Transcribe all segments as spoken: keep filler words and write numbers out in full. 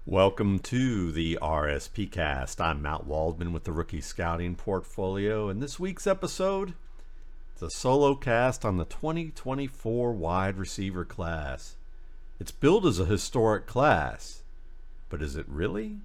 Welcome to the R S P Cast. I'm Matt Waldman with the Rookie Scouting Portfolio, and this week's episode is a solo cast on the twenty twenty-four wide receiver class. It's billed as a historic class, but is it really?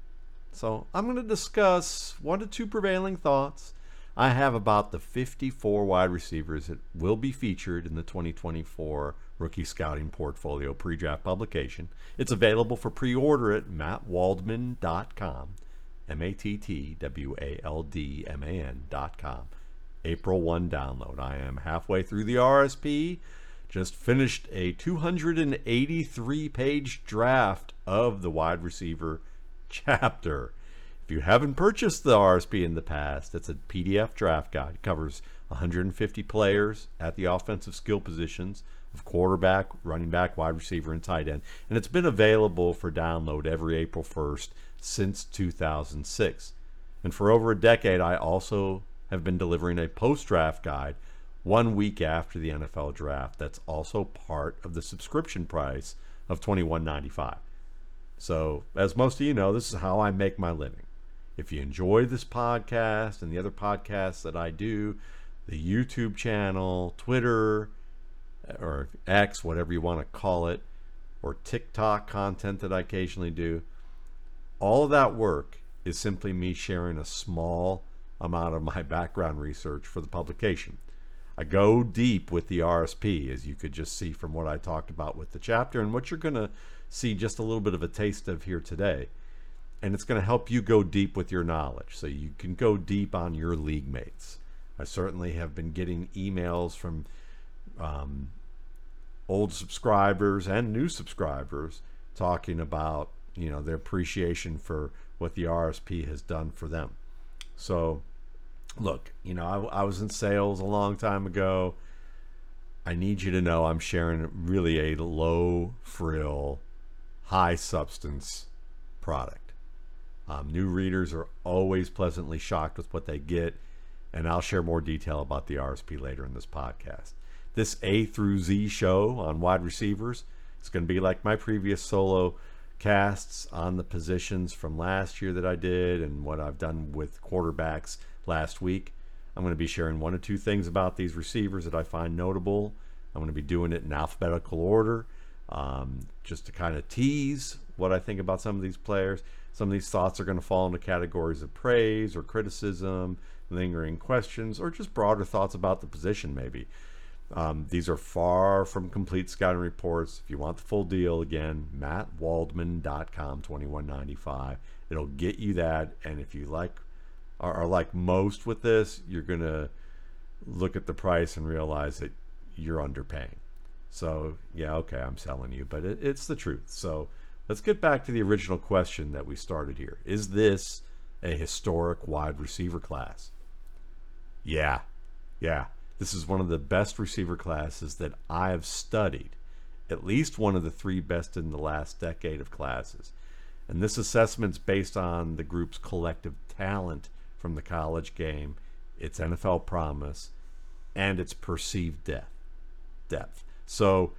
So I'm going to discuss one to two prevailing thoughts I have about the fifty-four wide receivers that will be featured in the twenty twenty-four Rookie Scouting Portfolio pre-draft publication. It's available for pre-order at matt waldman dot com, M A T T W A L D M A N dot com. April first download. I am halfway through the R S P. Just finished a two hundred eighty-three page draft of the wide receiver chapter. If you haven't purchased the R S P in the past, it's a P D F draft guide. It covers one hundred fifty players at the offensive skill positions of quarterback, running back, wide receiver, and tight end. And it's been available for download every April first since two thousand six. And for over a decade, I also have been delivering a post-draft guide one week after the N F L draft. That's also part of the subscription price of twenty-one ninety-five. So, as most of you know, this is how I make my living. If you enjoy this podcast and the other podcasts that I do, the YouTube channel, Twitter, or X, whatever you want to call it, or TikTok content that I occasionally do, all of that work is simply me sharing a small amount of my background research for the publication. I go deep with the R S P, as you could just see from what I talked about with the chapter and what you're going to see just a little bit of a taste of here today. And it's going to help you go deep with your knowledge so you can go deep on your league mates. I certainly have been getting emails from um, old subscribers and new subscribers talking about, you know, their appreciation for what the R S P has done for them. So, look, you know, I, I was in sales a long time ago. I need you to know I'm sharing really a low frill, high substance product. Um, new readers are always pleasantly shocked with what they get, and I'll share more detail about the R S P later in this podcast. This A through Z show on wide receivers is going to be like my previous solo casts on the positions from last year that I did and what I've done with quarterbacks last week. I'm going to be sharing one or two things about these receivers that I find notable. I'm going to be doing it in alphabetical order, um, just to kind of tease what I think about some of these players. Some of these thoughts are going to fall into categories of praise or criticism, lingering questions, or just broader thoughts about the position maybe. Um, these are far from complete scouting reports. If you want the full deal, again, matt waldman dot com, twenty-one ninety-five. It'll get you that, and if you like are, are like most with this, you're going to look at the price and realize that you're underpaying. So, yeah, okay, I'm selling you, but it, it's the truth. So let's get back to the original question that we started here. Is this a historic wide receiver class? Yeah, yeah. This is one of the best receiver classes that I have studied, at least one of the three best in the last decade of classes. And this assessment's based on the group's collective talent from the college game, its N F L promise, and its perceived depth. depth. So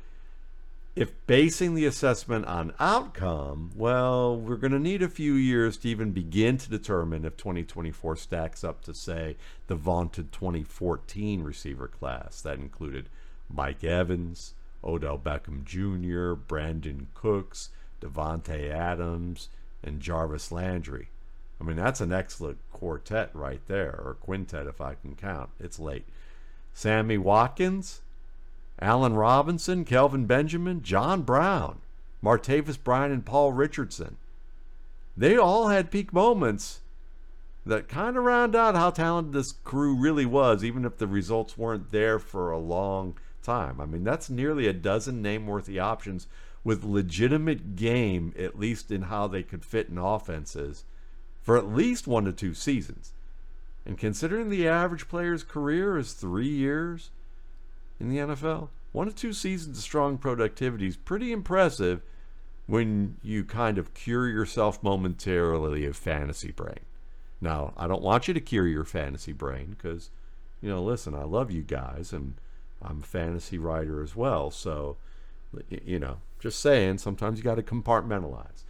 if basing the assessment on outcome, well, we're going to need a few years to even begin to determine if twenty twenty-four stacks up to, say, the vaunted twenty fourteen receiver class. That included Mike Evans, Odell Beckham Junior, Brandon Cooks, Devontae Adams, and Jarvis Landry. I mean, that's an excellent quartet right there, or quintet if I can count. It's late. Sammy Watkins, Allen Robinson, Kelvin Benjamin, John Brown, Martavis Bryant, and Paul Richardson. They all had peak moments that kind of round out how talented this crew really was, even if the results weren't there for a long time. I mean, that's nearly a dozen name-worthy options with legitimate game, at least in how they could fit in offenses, for at least one to two seasons. And considering the average player's career is three years in the N F L, one to two seasons of strong productivity is pretty impressive when you kind of cure yourself momentarily of fantasy brain. Now, I don't want you to cure your fantasy brain because, you know, listen, I love you guys and I'm a fantasy writer as well. So, you know, just saying, sometimes you got to compartmentalize.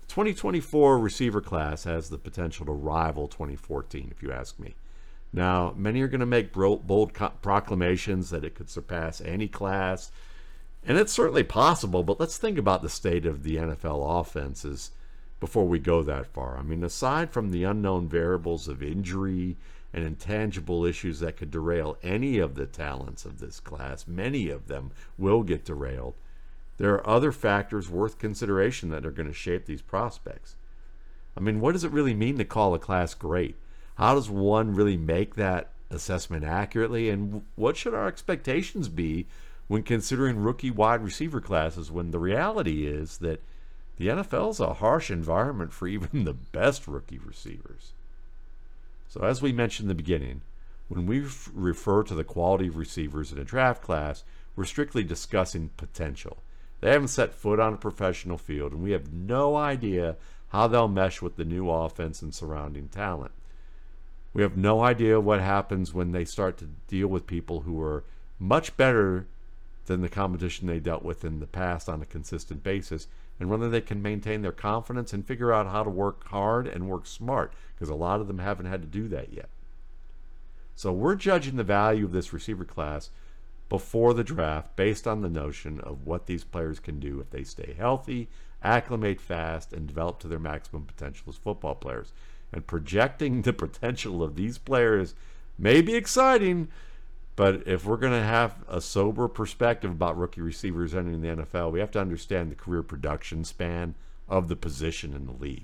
twenty twenty-four receiver class has the potential to rival twenty fourteen, if you ask me. Now, many are going to make bold proclamations that it could surpass any class, and it's certainly possible, but let's think about the state of the N F L offenses before we go that far. I mean, aside from the unknown variables of injury and intangible issues that could derail any of the talents of this class, many of them will get derailed. There are other factors worth consideration that are going to shape these prospects. I mean, what does it really mean to call a class great? How does one really make that assessment accurately? And what should our expectations be when considering rookie wide receiver classes, when the reality is that the N F L is a harsh environment for even the best rookie receivers? So as we mentioned in the beginning, when we f- refer to the quality of receivers in a draft class, we're strictly discussing potential. They haven't set foot on a professional field, and we have no idea how they'll mesh with the new offense and surrounding talent. We have no idea what happens when they start to deal with people who are much better than the competition they dealt with in the past on a consistent basis, and whether they can maintain their confidence and figure out how to work hard and work smart, because a lot of them haven't had to do that yet. So we're judging the value of this receiver class before the draft based on the notion of what these players can do if they stay healthy, acclimate fast, and develop to their maximum potential as football players. And projecting the potential of these players may be exciting, but if we're going to have a sober perspective about rookie receivers entering the N F L, we have to understand the career production span of the position in the league.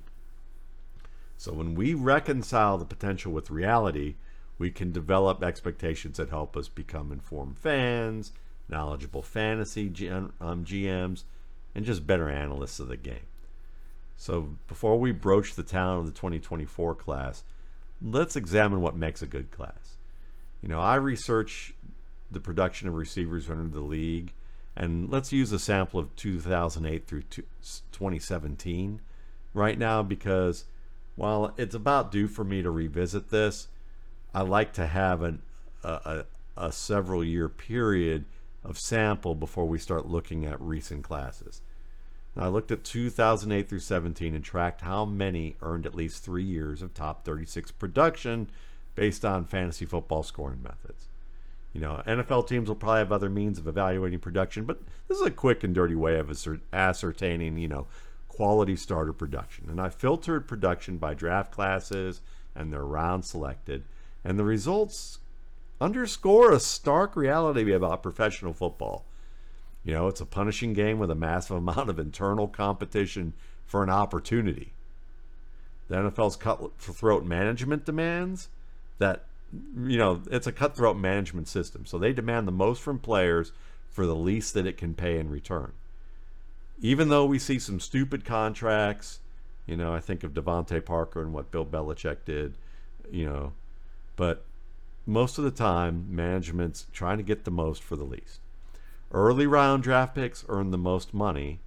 So when we reconcile the potential with reality, we can develop expectations that help us become informed fans, knowledgeable fantasy G M, um, G Ms, and just better analysts of the game. So before we broach the talent of the twenty twenty-four class, let's examine what makes a good class. You know, I research the production of receivers under the league, and let's use a sample of two thousand eight through twenty seventeen right now, because while it's about due for me to revisit this, I like to have an, a, a, a several year period of sample before we start looking at recent classes. Now, I looked at two thousand eight through seventeen and tracked how many earned at least three years of top thirty-six production based on fantasy football scoring methods. You know, N F L teams will probably have other means of evaluating production, but this is a quick and dirty way of ascertaining, you know, quality starter production. And I filtered production by draft classes and their round selected, and the results underscore a stark reality about professional football. You know, it's a punishing game with a massive amount of internal competition for an opportunity. The N F L's cutthroat management demands that, you know, it's a cutthroat management system. So they demand the most from players for the least that it can pay in return. Even though we see some stupid contracts, you know, I think of Devontae Parker and what Bill Belichick did, you know, but most of the time, management's trying to get the most for the least. Early round draft picks earn the most money.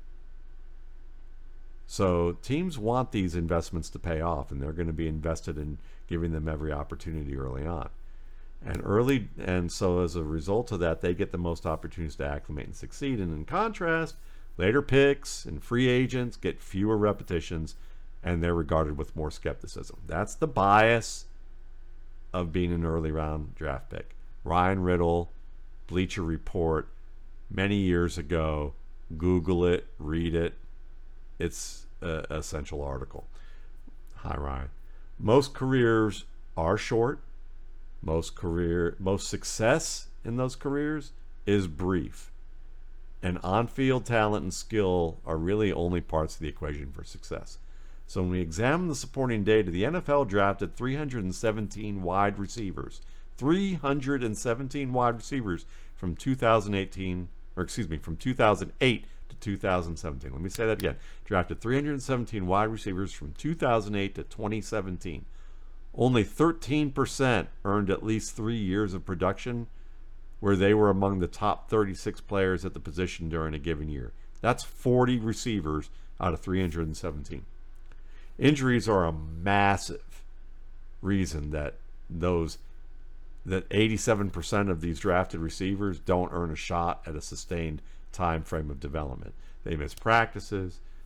So teams want these investments to pay off, and they're going to be invested in giving them every opportunity early on. And early, and so as a result of that, they get the most opportunities to acclimate and succeed. And in contrast, later picks and free agents get fewer repetitions, and they're regarded with more skepticism. That's the bias of being an early round draft pick. Ryan Riddle, Bleacher Report, many years ago. Google it, read it. It's an essential article. Hi, Ryan. Most careers are short. Most career, most success in those careers is brief. And on-field talent and skill are really only parts of the equation for success. So when we examine the supporting data, the N F L drafted three hundred seventeen wide receivers. three hundred seventeen wide receivers from two thousand eighteen, or excuse me, from two thousand eight to two thousand seventeen. Let me say that again. Drafted three hundred seventeen wide receivers from two thousand eight to twenty seventeen. Only thirteen percent earned at least three years of production, where they were among the top thirty-six players at the position during a given year. That's forty receivers out of three hundred seventeen. Injuries are a massive reason that those that eighty-seven percent of these drafted receivers don't earn a shot at a sustained time frame of development. They miss practices,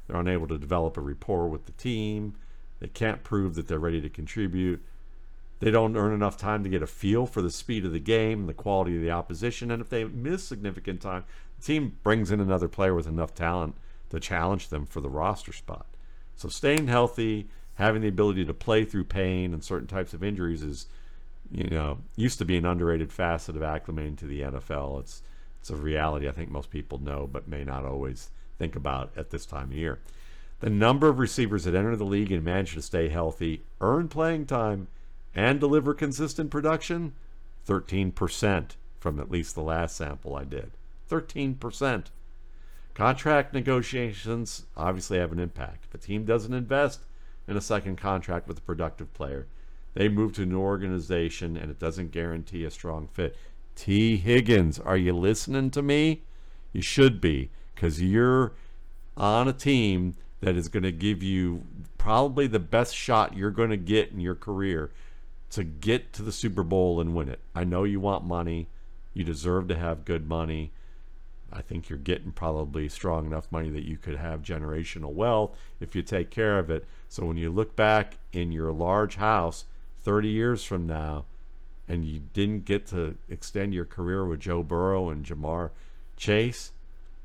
They're unable to develop a rapport with the team. They can't prove that they're ready to contribute. They don't earn enough time to get a feel for the speed of the game and the quality of the opposition. And if they miss significant time, the team brings in another player with enough talent to challenge them for the roster spot. So staying healthy, having the ability to play through pain and certain types of injuries is, you know, used to be an underrated facet of acclimating to the N F L. It's it's a reality I think most people know but may not always think about at this time of year. The number of receivers that enter the league and manage to stay healthy, earn playing time, and deliver consistent production, thirteen percent from at least the last sample I did. thirteen percent. Contract negotiations obviously have an impact. If a team doesn't invest in a second contract with a productive player, they move to a new organization and it doesn't guarantee a strong fit. T. Higgins, are you listening to me? You should be, because you're on a team that is going to give you probably the best shot you're going to get in your career to get to the Super Bowl and win it. I know you want money. You deserve to have good money. I think you're getting probably strong enough money that you could have generational wealth if you take care of it. So when you look back in your large house thirty years from now and you didn't get to extend your career with Joe Burrow and Jamar Chase,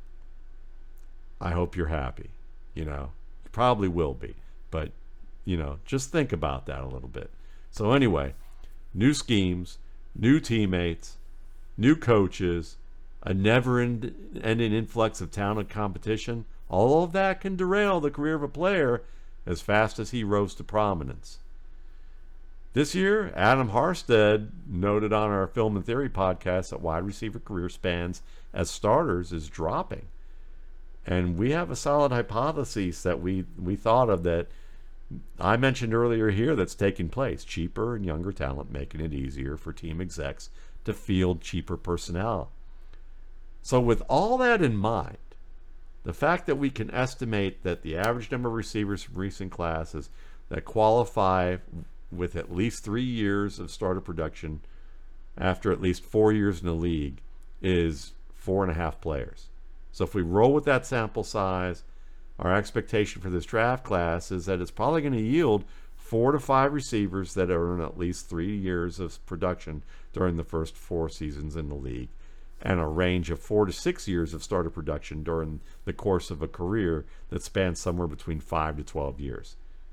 I hope you're happy. You know, you probably will be. But, you know, just think about that a little bit. So anyway, new schemes, new teammates, new coaches, a never-ending influx of talent and competition, all of that can derail the career of a player as fast as he rose to prominence. This year, Adam Harstead noted on our Film and Theory podcast that wide receiver career spans as starters is dropping. And we have a solid hypothesis that we, we thought of that I mentioned earlier here that's taking place. Cheaper and younger talent making it easier for team execs to field cheaper personnel. So with all that in mind, the fact that we can estimate that the average number of receivers from recent classes that qualify with at least three years of starter production after at least four years in the league is four and a half players. So if we roll with that sample size, our expectation for this draft class is that it's probably going to yield four to five receivers that earn at least three years of production during the first four seasons in the league, and a range of four to six years of starter production during the course of a career that spans somewhere between five to twelve years.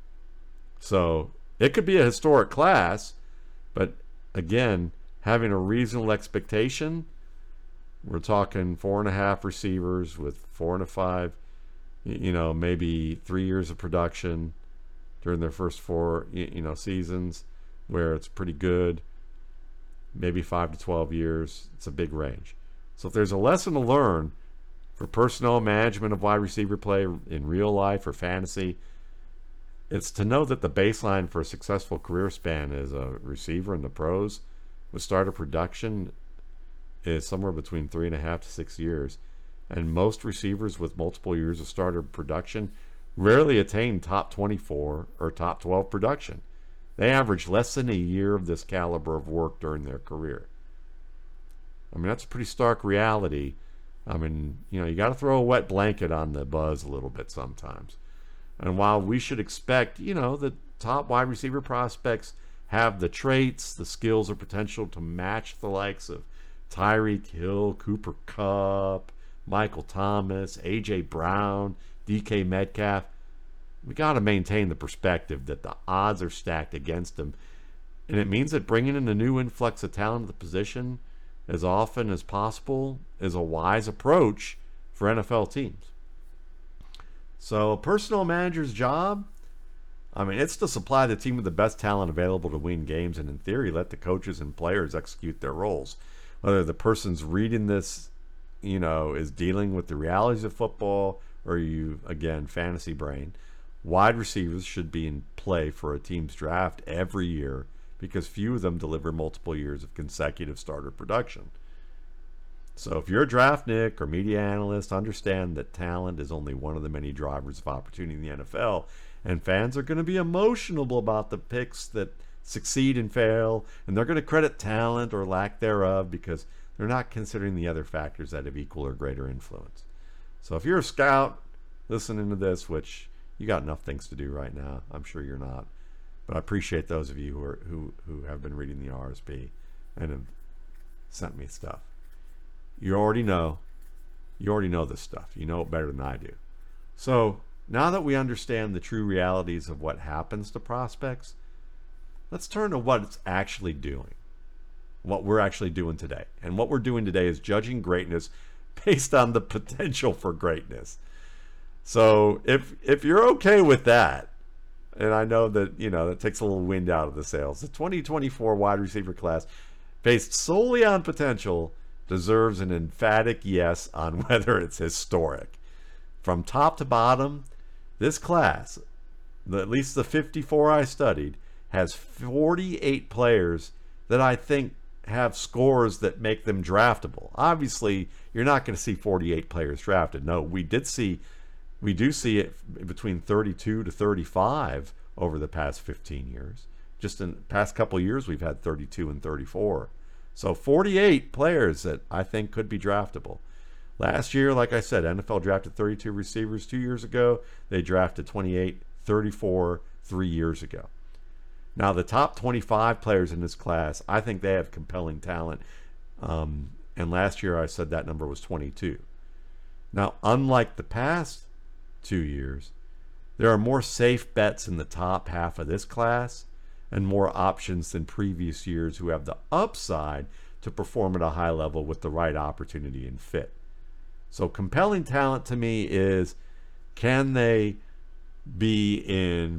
So it could be a historic class, but again, having a reasonable expectation, we're talking four and a half receivers with four and a five, you know, maybe three years of production during their first four, you know, seasons where it's pretty good. Maybe five to twelve years. It's a big range. So if there's a lesson to learn for personnel management of wide receiver play in real life or fantasy, it's to know that the baseline for a successful career span as a receiver in the pros with starter production is somewhere between three and a half to six years. And most receivers with multiple years of starter production rarely attain top twenty-four or top twelve production. They average less than a year of this caliber of work during their career. I mean, that's a pretty stark reality. I mean, you know, you got to throw a wet blanket on the buzz a little bit sometimes. And while we should expect, you know, the top wide receiver prospects have the traits, the skills, or potential to match the likes of Tyreek Hill, Cooper Kupp, Michael Thomas, A J Brown, D K Metcalf, we got to maintain the perspective that the odds are stacked against them. And it means that bringing in a new influx of talent to the position as often as possible is a wise approach for N F L teams. So a personnel manager's job, I mean, it's to supply the team with the best talent available to win games and, in theory, let the coaches and players execute their roles. Whether the person's reading this, you know, is dealing with the realities of football, or you, again, fantasy brain, wide receivers should be in play for a team's draft every year because few of them deliver multiple years of consecutive starter production. So if you're a draftnik or media analyst, understand that talent is only one of the many drivers of opportunity in the N F L, and fans are going to be emotional about the picks that succeed and fail, and they're going to credit talent or lack thereof because they're not considering the other factors that have equal or greater influence. So if you're a scout listening to this, which you got enough things to do right now. I'm sure you're not. But I appreciate those of you who are who, who have been reading the R S P and have sent me stuff. You already know. You already know this stuff. You know it better than I do. So now that we understand the true realities of what happens to prospects, let's turn to what it's actually doing. What we're actually doing today. And what we're doing today is judging greatness based on the potential for greatness. So if if you're okay with that, and I know that, you know, that takes a little wind out of the sails, the twenty twenty-four wide receiver class, based solely on potential, deserves an emphatic yes on whether it's historic. From top to bottom, this class, the, at least the fifty-four I studied, has forty-eight players that I think have scores that make them draftable. Obviously, you're not going to see forty-eight players drafted. No, we did see, we do see it between thirty-two to thirty-five over the past fifteen years. Just in the past couple of years, we've had thirty-two and thirty-four. So forty-eight players that I think could be draftable. Last year, like I said, N F L drafted thirty-two receivers two years ago. They drafted twenty-eight, thirty-four three years ago. Now, the top twenty-five players in this class, I think they have compelling talent. Um, and last year, I said that number was twenty-two. Now, unlike the past two years, there are more safe bets in the top half of this class and more options than previous years who have the upside to perform at a high level with the right opportunity and fit. So compelling talent to me is, can they be in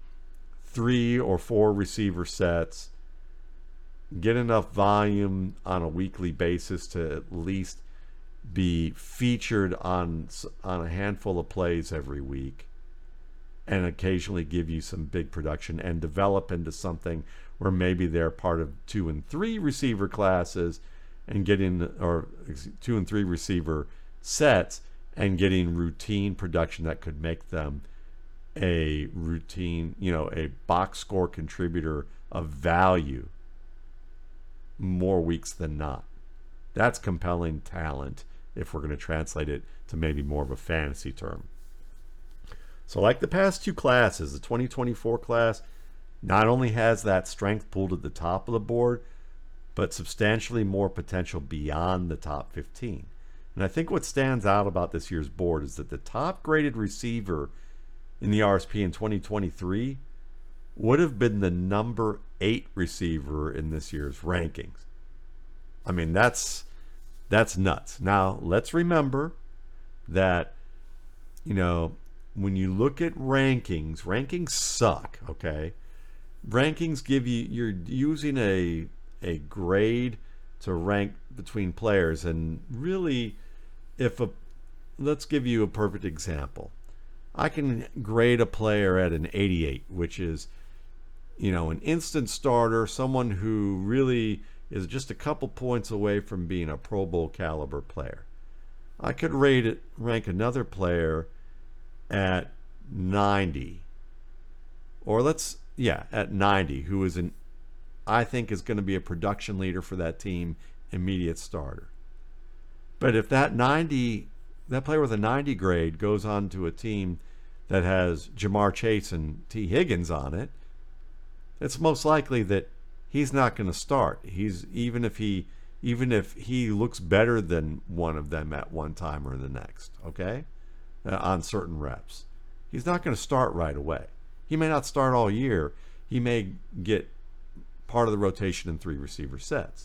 three or four receiver sets, get enough volume on a weekly basis to at least be featured on on a handful of plays every week, and occasionally give you some big production and develop into something where maybe they're part of two and three receiver classes and getting, or two and three receiver sets and getting routine production that could make them a routine, you know, a box score contributor of value more weeks than not. That's compelling talent if we're going to translate it to maybe more of a fantasy term. So like the past two classes, the twenty twenty-four class not only has that strength pooled at the top of the board, but substantially more potential beyond the top fifteen. And I think what stands out about this year's board is that the top graded receiver in the R S P in twenty twenty-three would have been the number eight receiver in this year's rankings. I mean, that's that's nuts. Now, let's remember that, you know, when you look at rankings, rankings suck, okay? Rankings give you, you're using a a grade to rank between players, and really, if a, let's give you a perfect example. I can grade a player at an eighty-eight, which is, you know, an instant starter, someone who really is just a couple points away from being a Pro Bowl caliber player. I could rate it, rank another player at ninety, or let's, yeah, at ninety, who is an, I think is going to be a production leader for that team, immediate starter. But if that ninety, that player with a ninety grade goes on to a team that has Jamar Chase and T. Higgins on it, it's most likely that he's not going to start. He's even if he even if he looks better than one of them at one time or the next, okay, uh, on certain reps, he's not going to start right away. He may not start all year. He may get part of the rotation in three receiver sets.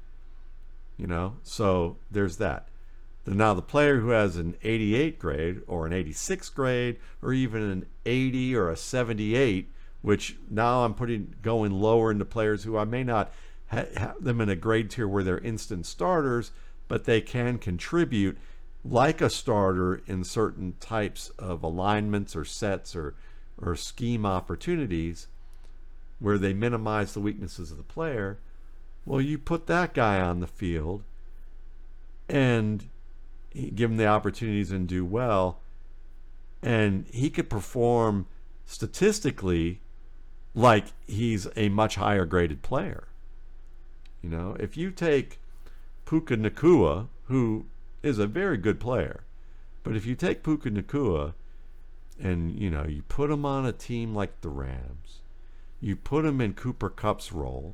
You know, so there's that. Now, the player who has an eighty-eight grade or an eighty-six grade or even an eighty or a seventy-eight, which now I'm putting going lower into players who I may not ha- have them in a grade tier where they're instant starters, but they can contribute like a starter in certain types of alignments or sets or or scheme opportunities where they minimize the weaknesses of the player. Well, you put that guy on the field and give him the opportunities and do well, and he could perform statistically like he's a much higher graded player. You know, if you take Puka Nacua, who is a very good player, but if you take Puka Nacua and you know, you put him on a team like the Rams, you put him in Cooper Kupp's role,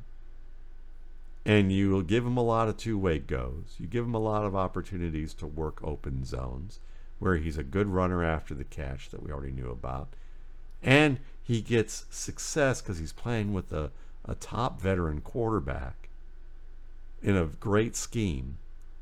and you will give him a lot of two-way goes. You give him a lot of opportunities to work open zones where he's a good runner after the catch that we already knew about. And he gets success because he's playing with a, a top veteran quarterback in a great scheme.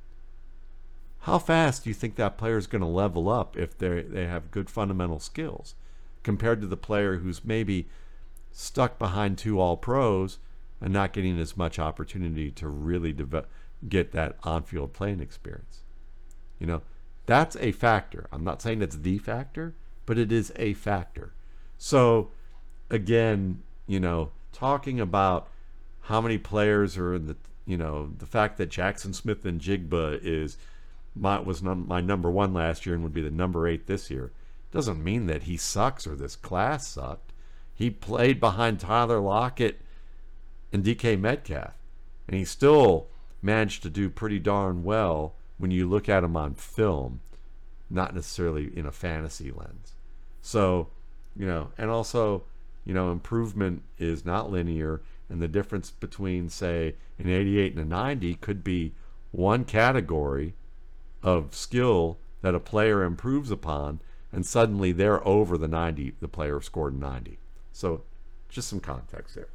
How fast do you think that player is going to level up if they they have good fundamental skills compared to the player who's maybe stuck behind two all-pros and not getting as much opportunity to really develop, get that on-field playing experience? You know, that's a factor. I'm not saying it's the factor, but it is a factor. So, again, you know, talking about how many players are in the, you know, the fact that Jackson Smith and Jigba is my was num- my number one last year and would be the number eight this year doesn't mean that he sucks or this class sucked. He played behind Tyler Lockett and D K Metcalf, and he still managed to do pretty darn well when you look at him on film, not necessarily in a fantasy lens. So, you know, and also, you know, improvement is not linear, and the difference between, say, an eighty-eight and a ninety could be one category of skill that a player improves upon, and suddenly they're over the ninety the player scored ninety. So just some context there.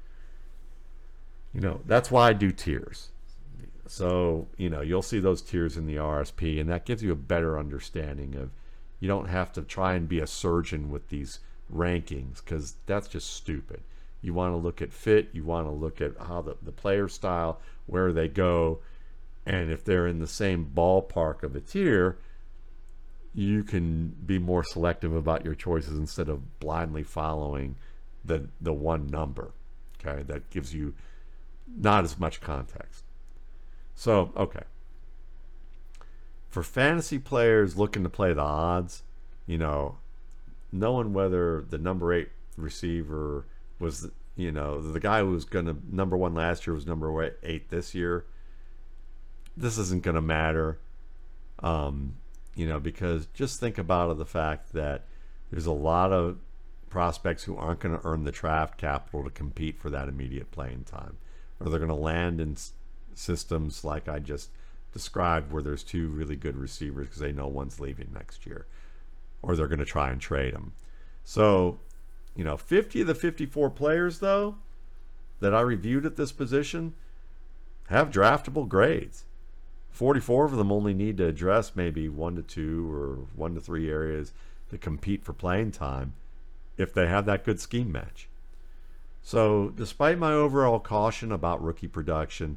You know, that's why I do tiers. So, you know, you'll see those tiers in the R S P, and that gives you a better understanding of, you don't have to try and be a surgeon with these rankings, because that's just stupid. You want to look at fit, you want to look at how the, the player style, where they go, and if they're in the same ballpark of a tier, you can be more selective about your choices instead of blindly following the the one number. Okay, that gives you not as much context. So, okay. For fantasy players looking to play the odds, you know, knowing whether the number eight receiver was, you know, the guy who was going to number one last year was number eight this year, this isn't going to matter, um, you know, because just think about it, the fact that there's a lot of prospects who aren't going to earn the draft capital to compete for that immediate playing time, or they're going to land in s- systems like I just described where there's two really good receivers because they know one's leaving next year, or they're going to try and trade them. So, you know, fifty of the fifty-four players, though, that I reviewed at this position have draftable grades. forty-four of them only need to address maybe one to two or one to three areas to compete for playing time if they have that good scheme match. So, despite my overall caution about rookie production,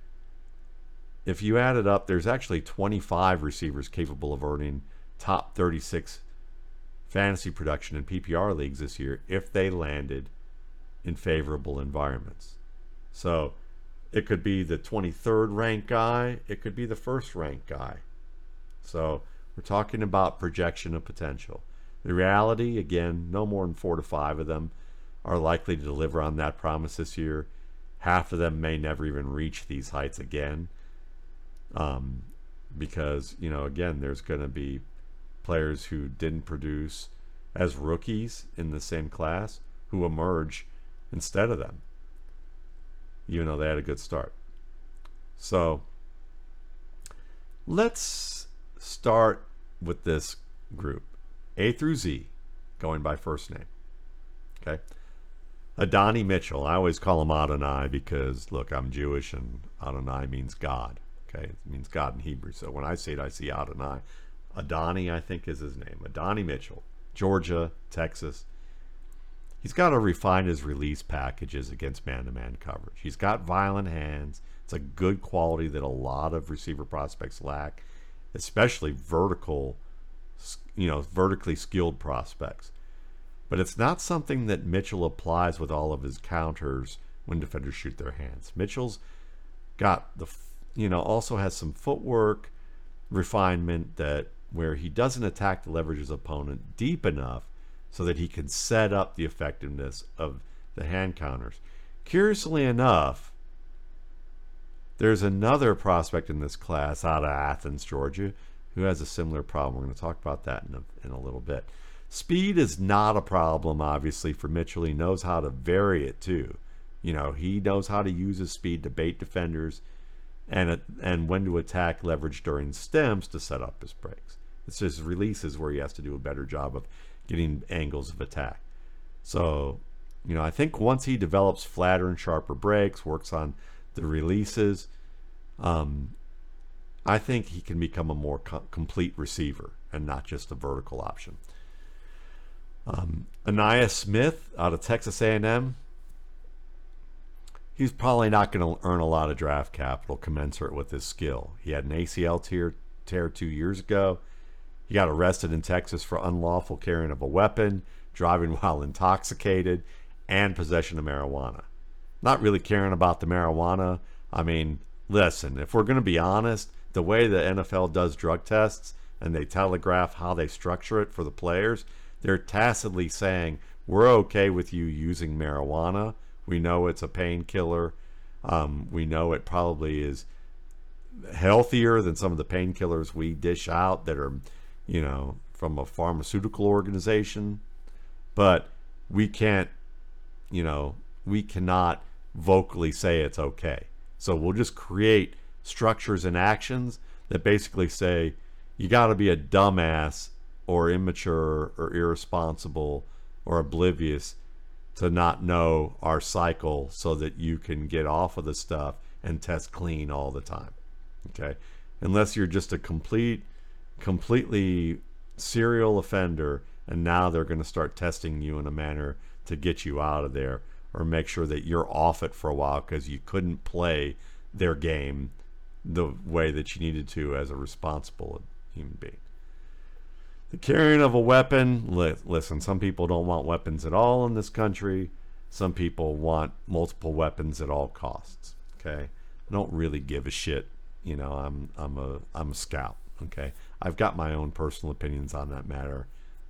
if you add it up, there's actually twenty-five receivers capable of earning top thirty-six fantasy production in P P R leagues this year if they landed in favorable environments. So, it could be the twenty-third ranked guy, it could be the first ranked guy. So, we're talking about projection of potential. The reality, again, no more than four to five of them are likely to deliver on that promise this year. Half of them may never even reach these heights again. Um, because, you know, again, there's going to be players who didn't produce as rookies in the same class who emerge instead of them, even though they had a good start. So let's start with this group, A through Z, going by first name. Okay. Adonai Mitchell. I always call him Adonai because, look, I'm Jewish and Adonai means God. Okay, it means God in Hebrew. So when I say it, I see Adonai. Adonai, I think, is his name. Adonai Mitchell, Georgia, Texas. He's got to refine his release packages against man-to-man coverage. He's got violent hands. It's a good quality that a lot of receiver prospects lack, especially vertical, you know, vertically skilled prospects. But it's not something that Mitchell applies with all of his counters when defenders shoot their hands. Mitchell's got the, you know, also has some footwork refinement that where he doesn't attack the leverage of his opponent deep enough so that he can set up the effectiveness of the hand counters. Curiously enough, there's another prospect in this class out of Athens, Georgia, who has a similar problem. We're going to talk about that in a, in a little bit. Speed is not a problem, obviously, for Mitchell. He knows how to vary it, too. You know, he knows how to use his speed to bait defenders and and when to attack leverage during stems to set up his breaks. It's just releases where he has to do a better job of getting angles of attack. So, you know, I think once he develops flatter and sharper breaks, works on the releases, um, I think he can become a more co- complete receiver and not just a vertical option. Um, Ainias Smith out of Texas A and M, he's probably not going to earn a lot of draft capital commensurate with his skill. He had an A C L tear, tear two years ago. He got arrested in Texas for unlawful carrying of a weapon, driving while intoxicated, and possession of marijuana. Not really caring about the marijuana. I mean, listen, if we're going to be honest, the way the N F L does drug tests and they telegraph how they structure it for the players, they're tacitly saying, we're okay with you using marijuana. We know it's a painkiller. Um, we know it probably is healthier than some of the painkillers we dish out that are, you know, from a pharmaceutical organization. But we can't, you know, we cannot vocally say it's okay. So we'll just create structures and actions that basically say you got to be a dumbass or immature or irresponsible or oblivious to not know our cycle so that you can get off of the stuff and test clean all the time. Okay? Unless you're just a complete, completely serial offender and now they're going to start testing you in a manner to get you out of there or make sure that you're off it for a while because you couldn't play their game the way that you needed to as a responsible human being. The carrying of a weapon, li- listen, some people don't want weapons at all in this country. Some people want multiple weapons at all costs. Okay? I don't really give a shit. You know, I'm I'm a I'm a scout. Okay? I've got my own personal opinions on that matter.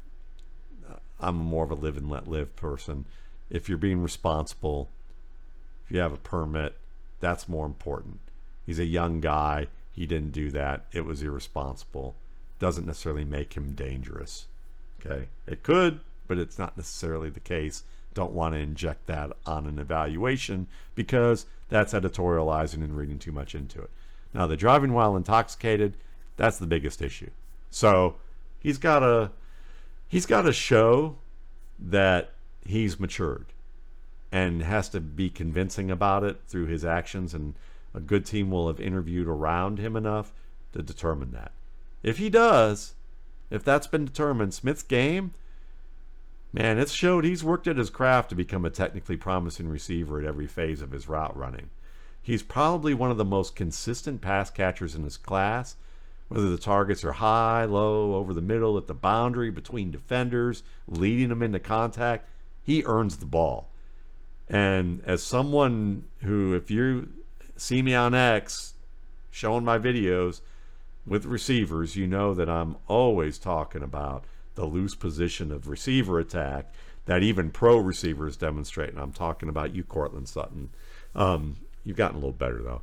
I'm more of a live and let live person. If you're being responsible, if you have a permit, that's more important. He's a young guy. He didn't do that. It was irresponsible. Doesn't necessarily make him dangerous. Okay? It could, but it's not necessarily the case. Don't want to inject that on an evaluation because that's editorializing and reading too much into it. Now, the driving while intoxicated, that's the biggest issue. So he's got to he's got to show that he's matured and has to be convincing about it through his actions, and a good team will have interviewed around him enough to determine that. If he does, if that's been determined, Smith's game, man, it's showed he's worked at his craft to become a technically promising receiver at every phase of his route running. He's probably one of the most consistent pass catchers in his class, whether the targets are high, low, over the middle, at the boundary, between defenders, leading them into contact. He earns the ball. And as someone who, if you see me on X showing my videos with receivers, you know that I'm always talking about the loose position of receiver attack that even pro receivers demonstrate. And I'm talking about you, Cortland Sutton. Um, you've gotten a little better, though.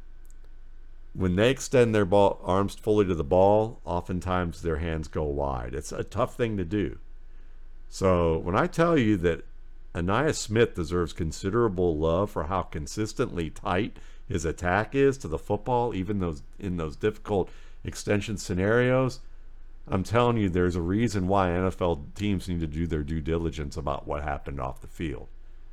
When they extend their ball, arms fully to the ball, oftentimes their hands go wide. It's a tough thing to do. So when I tell you that Ainias Smith deserves considerable love for how consistently tight his attack is to the football, even those in those difficult extension scenarios, I'm telling you there's a reason why N F L teams need to do their due diligence about what happened off the field.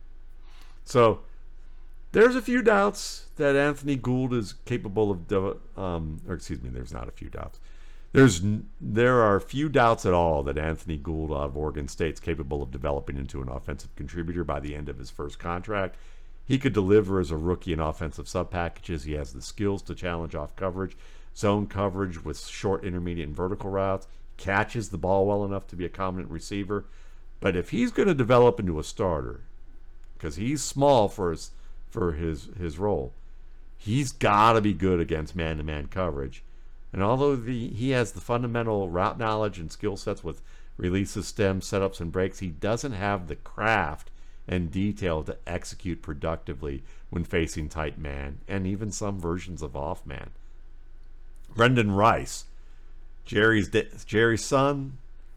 So there's a few doubts that Anthony Gould is capable of, de- um, or excuse me, there's not a few doubts. There's there are few doubts at all that Anthony Gould out of Oregon State's capable of developing into an offensive contributor by the end of his first contract. He could deliver as a rookie in offensive sub packages. He has the skills to challenge off coverage, zone coverage with short, intermediate, and vertical routes. Catches the ball well enough to be a competent receiver. But if he's going to develop into a starter, because he's small for his for his his role, he's got to be good against man-to-man coverage. And although the, he has the fundamental route knowledge and skill sets with releases, stems, setups, and breaks, he doesn't have the craft and detail to execute productively when facing tight man and even some versions of off man. Brendan Rice, Jerry's Jerry's son,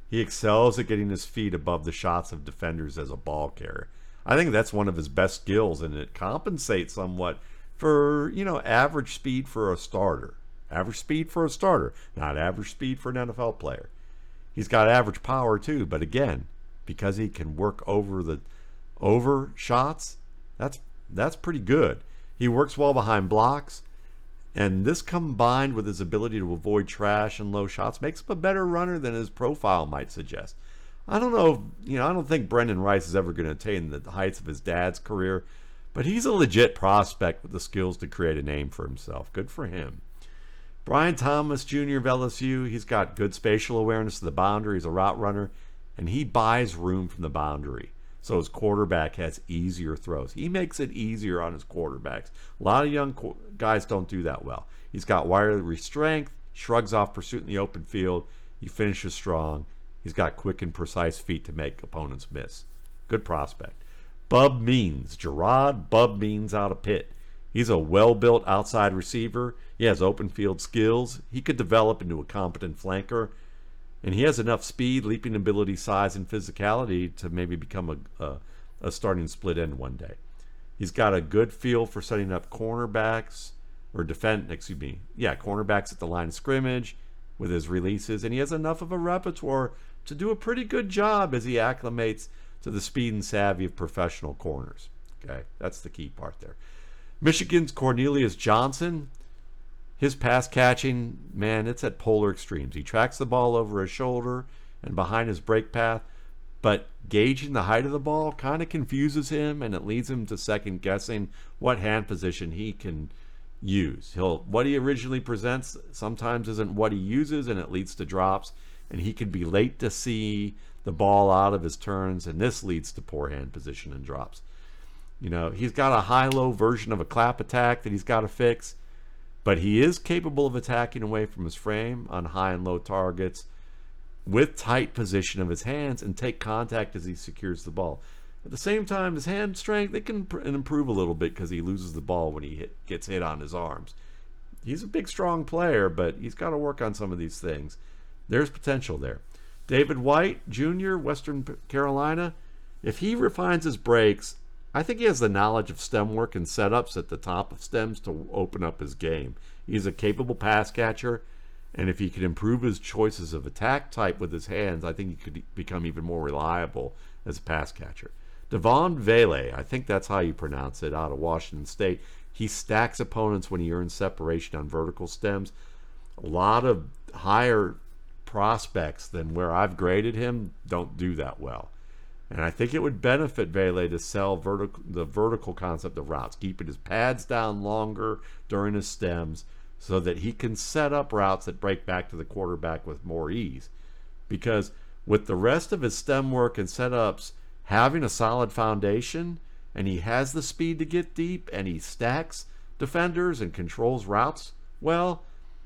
He excels at getting his feet above the shots of defenders as a ball carrier. I think that's one of his best skills, and it compensates somewhat for, you know, average speed for a starter. Average speed for a starter, not average speed for an N F L player. He's got average power too, but again, because he can work over the over shots, that's that's pretty good. He works well behind blocks, and this combined with his ability to avoid trash and low shots makes him a better runner than his profile might suggest. I don't know, you know, I don't think Brendan Rice is ever going to attain the heights of his dad's career, but he's a legit prospect with the skills to create a name for himself. Good for him. Brian Thomas Junior of L S U, he's got good spatial awareness of the boundary. He's a route runner, and he buys room from the boundary, so his quarterback has easier throws. He makes it easier on his quarterbacks. A lot of young qu- guys don't do that well. He's got wiry strength, shrugs off pursuit in the open field. He finishes strong. He's got quick and precise feet to make opponents miss. Good prospect. Bub Means, Gerard Bub Means out of Pitt. He's a well-built outside receiver. He has open field skills. He could develop into a competent flanker. And he has enough speed, leaping ability, size, and physicality to maybe become a, a, a starting split end one day. He's got a good feel for setting up cornerbacks, or defend, excuse me, yeah, cornerbacks at the line of scrimmage with his releases. And he has enough of a repertoire to do a pretty good job as he acclimates to the speed and savvy of professional corners. Okay, that's the key part there. Michigan's Cornelius Johnson, his pass catching, man, it's at polar extremes. He tracks the ball over his shoulder and behind his break path, but gauging the height of the ball kind of confuses him, and it leads him to second guessing what hand position he can use. He'll what he originally presents sometimes isn't what he uses, and it leads to drops, and he can be late to see the ball out of his turns, and this leads to poor hand position and drops. You know, he's got a high-low version of a clap attack that he's got to fix, but he is capable of attacking away from his frame on high and low targets with tight position of his hands and take contact as he secures the ball. At the same time, his hand strength, it can improve a little bit because he loses the ball when he hit, gets hit on his arms. He's a big, strong player, but he's got to work on some of these things. There's potential there. David White, Junior, Western Carolina, if he refines his breaks, I think he has the knowledge of stem work and setups at the top of stems to open up his game. He's a capable pass catcher, and if he can improve his choices of attack type with his hands, I think he could become even more reliable as a pass catcher. Devon Vele, I think that's how you pronounce it, out of Washington State. He stacks opponents when he earns separation on vertical stems. A lot of higher prospects than where I've graded him don't do that well. And I think it would benefit Vele to sell vertical, the vertical concept of routes, keeping his pads down longer during his stems so that he can set up routes that break back to the quarterback with more ease. Because with the rest of his stem work and setups having a solid foundation, and he has the speed to get deep, and he stacks defenders and controls routes well,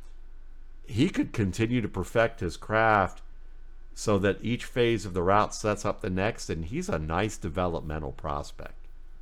he could continue to perfect his craft so that each phase of the route sets up the next, and he's a nice developmental prospect.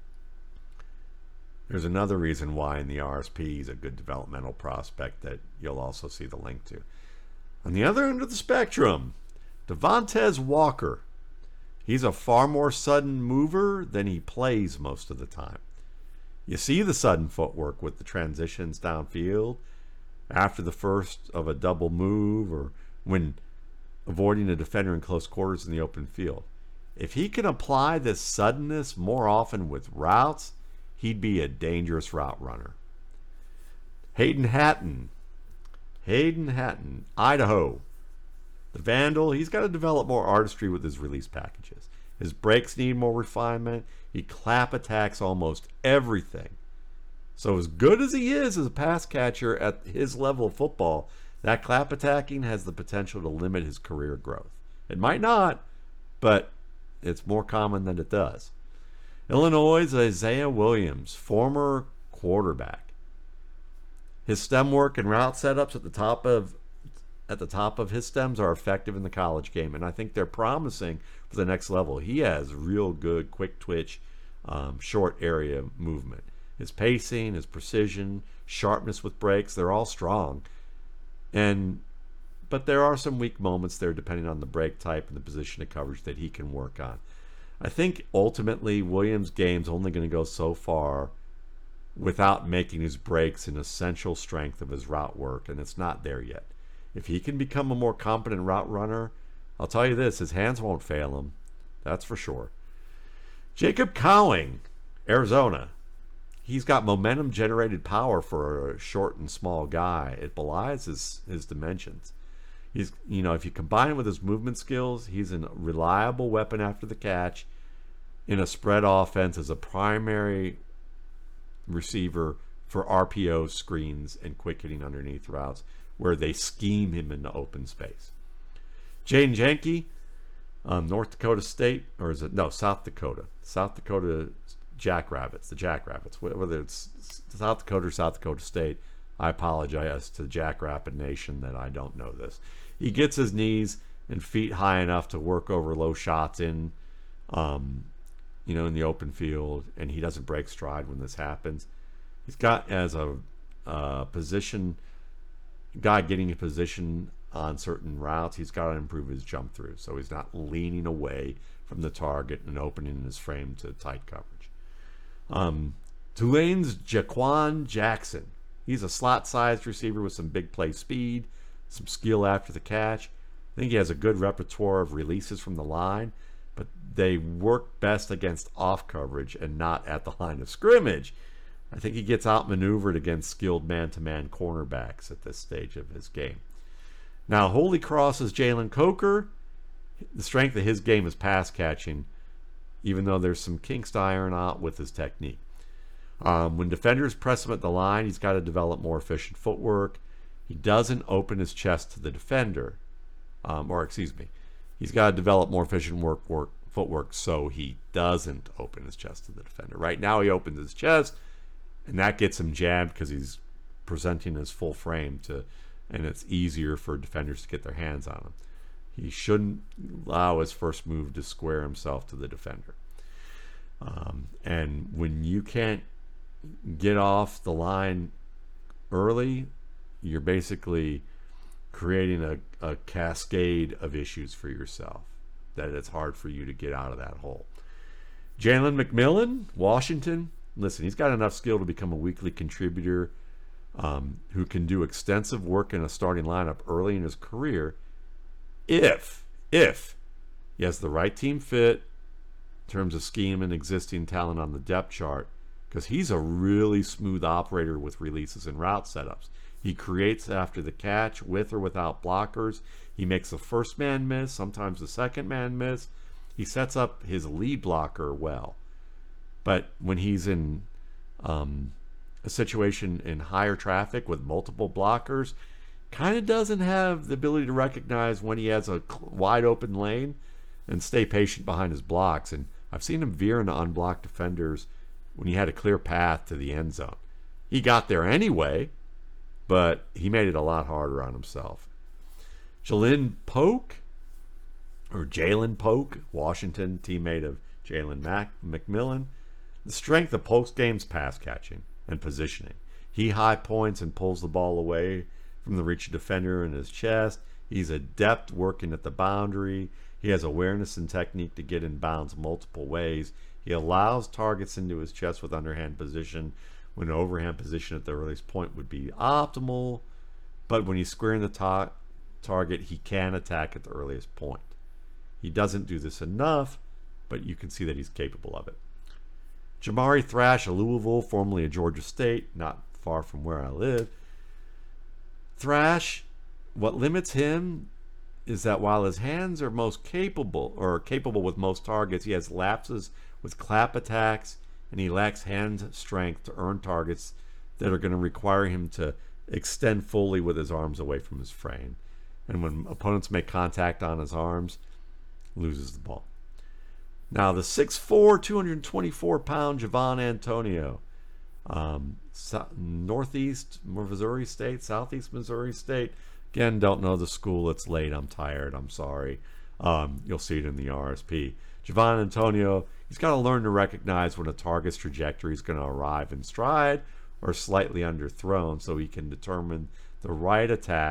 There's another reason why in the R S P he's a good developmental prospect that you'll also see the link to. On the other end of the spectrum, Devontae Walker. He's a far more sudden mover than he plays most of the time. You see the sudden footwork with the transitions downfield after the first of a double move, or when avoiding a defender in close quarters in the open field. If he can apply this suddenness more often with routes, he'd be a dangerous route runner. Hayden Hatton. Hayden Hatton, Idaho. The Vandal, he's got to develop more artistry with his release packages. His breaks need more refinement. He clap attacks almost everything. So as good as he is as a pass catcher at his level of football, that clap attacking has the potential to limit his career growth. It might not, but it's more common than it does. Illinois' Isaiah Williams, former quarterback. His stem work and route setups at the top of at the top of his stems are effective in the college game, and I think they're promising for the next level. He has real good quick twitch, um, short area movement. His pacing, his precision, sharpness with breaks, they're all strong. And but there are some weak moments there depending on the break type and the position of coverage that he can work on. I think ultimately Williams' game's only going to go so far without making his breaks an essential strength of his route work, and it's not there yet. If he can become a more competent route runner, I'll tell you this, his hands won't fail him. That's for sure. Jacob Cowing, Arizona. He's got momentum-generated power for a short and small guy. It belies his, his dimensions. He's, you know, if you combine it with his movement skills, he's a reliable weapon after the catch in a spread offense as a primary receiver for R P O screens and quick hitting underneath routes where they scheme him into open space. Jaden Janke, um, North Dakota State, or is it, no, South Dakota. South Dakota Jackrabbits, the Jackrabbits, whether it's South Dakota or South Dakota State, I apologize to the Jackrabbit Nation that I don't know this. He gets his knees and feet high enough to work over low shots in, um, you know, in the open field, and he doesn't break stride when this happens. He's got as a uh, position guy getting a position on certain routes, he's got to improve his jump through, so he's not leaning away from the target and opening his frame to tight coverage. Um, Tulane's Jaquan Jackson. He's a slot-sized receiver with some big play speed, some skill after the catch. I think he has a good repertoire of releases from the line, but they work best against off coverage and not at the line of scrimmage. I think he gets outmaneuvered against skilled man-to-man cornerbacks at this stage of his game. Now, Holy Cross's Jalen Coker, the strength of his game is pass catching, even though there's some kinks to iron out with his technique. Um, when defenders press him at the line, he's got to develop more efficient footwork. He doesn't open his chest to the defender. Um, or, excuse me, he's got to develop more efficient work, work, footwork so he doesn't open his chest to the defender. Right now he opens his chest, and that gets him jammed because he's presenting his full frame to, and it's easier for defenders to get their hands on him. He shouldn't allow his first move to square himself to the defender. Um, and when you can't get off the line early, you're basically creating a, a cascade of issues for yourself that it's hard for you to get out of that hole. Jalen McMillan, Washington. Listen, he's got enough skill to become a weekly contributor um, who can do extensive work in a starting lineup early in his career if, if he has the right team fit in terms of scheme and existing talent on the depth chart, because he's a really smooth operator with releases and route setups. He creates after the catch with or without blockers. He makes the first man miss, sometimes the second man miss. He sets up his lead blocker well. But when he's in um, a situation in higher traffic with multiple blockers, kind of doesn't have the ability to recognize when he has a wide open lane and stay patient behind his blocks. And I've seen him veer into unblocked defenders when he had a clear path to the end zone. He got there anyway, but he made it a lot harder on himself. Jalen Polk, or Jalen Polk, Washington, teammate of Jalen Mac- McMillan. The strength of Polk's game's pass catching and positioning. He high points and pulls the ball away from the reach of defender in his chest. He's adept working at the boundary. He has awareness and technique to get in bounds multiple ways. He allows targets into his chest with underhand position when an overhand position at the earliest point would be optimal. But when he's squaring the ta- target, he can attack at the earliest point. He doesn't do this enough, but you can see that he's capable of it. Jamari Thrash of Louisville, formerly of Georgia State, not far from where I live. Thrash, what limits him is that while his hands are most capable, or capable with most targets, he has lapses with clap attacks, and he lacks hand strength to earn targets that are going to require him to extend fully with his arms away from his frame. And when opponents make contact on his arms, loses the ball. Now, the six foot four, two hundred twenty-four pound Javon Antonio, um, so, Northeast Missouri State, Southeast Missouri State. Again, don't know the school. It's late. I'm tired. I'm sorry. Um, you'll see it in the R S P. Javon Antonio, he's got to learn to recognize when a target's trajectory is going to arrive in stride or slightly underthrown so he can determine the right attack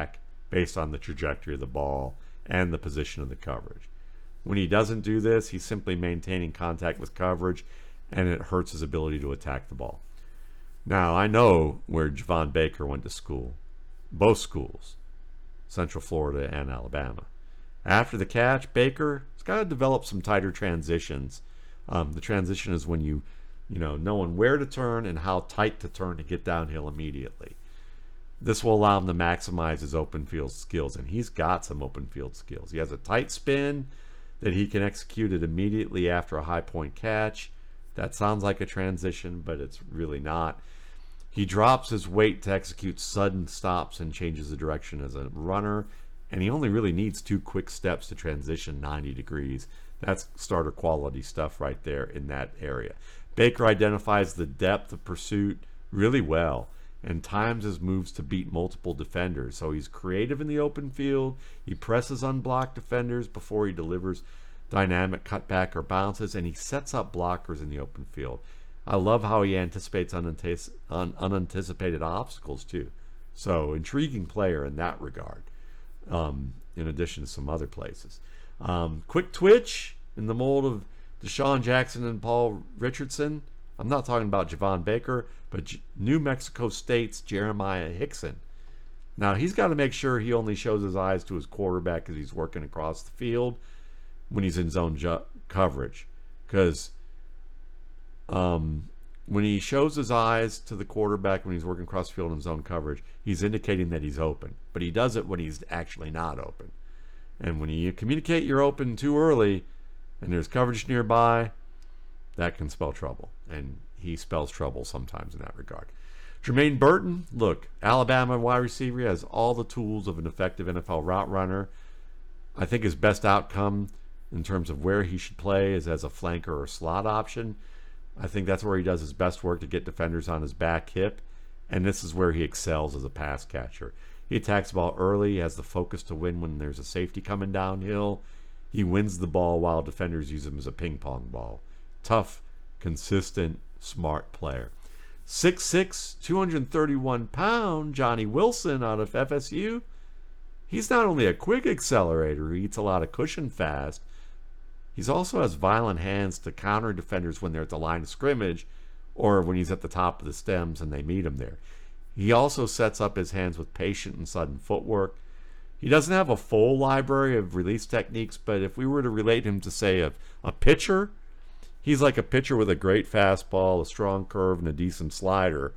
based on the trajectory of the ball and the position of the coverage. When he doesn't do this, he's simply maintaining contact with coverage, and it hurts his ability to attack the ball. Now, I know where Javon Baker went to school, both schools, Central Florida and Alabama. After the catch, Baker has got to develop some tighter transitions. Um, the transition is when you, you know, knowing where to turn and how tight to turn to get downhill immediately. This will allow him to maximize his open field skills, and he's got some open field skills. He has a tight spin that he can execute it immediately after a high point catch. That sounds like a transition, but it's really not. He drops his weight to execute sudden stops and changes the direction as a runner, and he only really needs two quick steps to transition ninety degrees. That's starter quality stuff right there in that area. Baker identifies the depth of pursuit really well and times his moves to beat multiple defenders. So he's creative in the open field. He presses unblocked defenders before he delivers dynamic cutback or bounces, and he sets up blockers in the open field. I love how he anticipates unantici- un- unanticipated obstacles too. So intriguing player in that regard, um, in addition to some other places. Um, quick twitch in the mold of Deshaun Jackson and Paul Richardson. I'm not talking about Javon Baker, but J- New Mexico State's Jeremiah Hickson. Now, he's got to make sure he only shows his eyes to his quarterback as he's working across the field when he's in zone ju- coverage. Because um, when he shows his eyes to the quarterback when he's working across the field in zone coverage, he's indicating that he's open. But he does it when he's actually not open. And when you communicate you're open too early and there's coverage nearby, that can spell trouble. And he spells trouble sometimes in that regard. Jermaine Burton, look, Alabama wide receiver, has all the tools of an effective N F L route runner. I think his best outcome in terms of where he should play is as a flanker or slot option. I think that's where he does his best work to get defenders on his back hip, and this is where he excels as a pass catcher. He attacks the ball early, he has the focus to win when there's a safety coming downhill. He wins the ball while defenders use him as a ping pong ball. Tough, consistent, smart player. six six, two hundred thirty-one pound Johnny Wilson out of F S U. He's not only a quick accelerator who eats a lot of cushion fast, he's also has violent hands to counter defenders when they're at the line of scrimmage or when he's at the top of the stems and they meet him there. He also sets up his hands with patient and sudden footwork. He doesn't have a full library of release techniques, but if we were to relate him to, say, a, a pitcher, he's like a pitcher with a great fastball, a strong curve, and a decent slider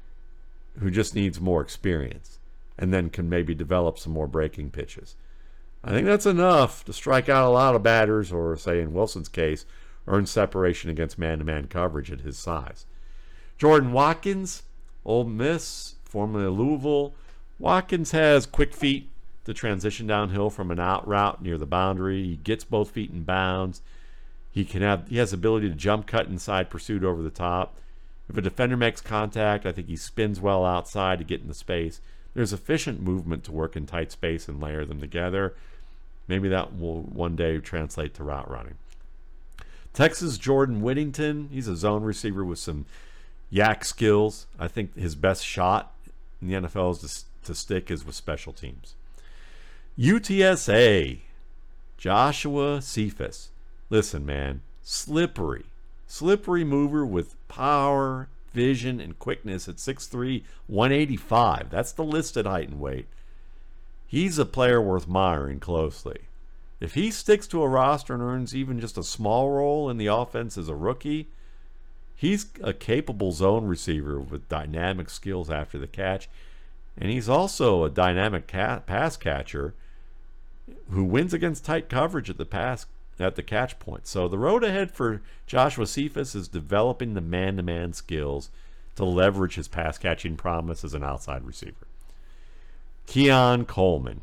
who just needs more experience and then can maybe develop some more breaking pitches. I think that's enough to strike out a lot of batters or, say, in Wilson's case, earn separation against man-to-man coverage at his size. Jordan Watkins, Ole Miss, formerly Louisville. Watkins has quick feet to transition downhill from an out route near the boundary. He gets both feet in bounds. He can have he has the ability to jump cut inside pursuit over the top. If a defender makes contact, I think he spins well outside to get into space. There's efficient movement to work in tight space and layer them together. Maybe that will one day translate to route running. Texas Jordan Whittington, he's a zone receiver with some yak skills. I think his best shot in the N F L is to, to stick is with special teams. U T S A, Joshua Cephas. Listen, man, slippery. Slippery mover with power, vision, and quickness at six three, one eighty-five. That's the listed height and weight. He's a player worth monitoring closely. If he sticks to a roster and earns even just a small role in the offense as a rookie, he's a capable zone receiver with dynamic skills after the catch. And he's also a dynamic cat, pass catcher who wins against tight coverage at the pass at the catch point. So the road ahead for Joshua Cephas is developing the man-to-man skills to leverage his pass catching promise as an outside receiver. Keon Coleman,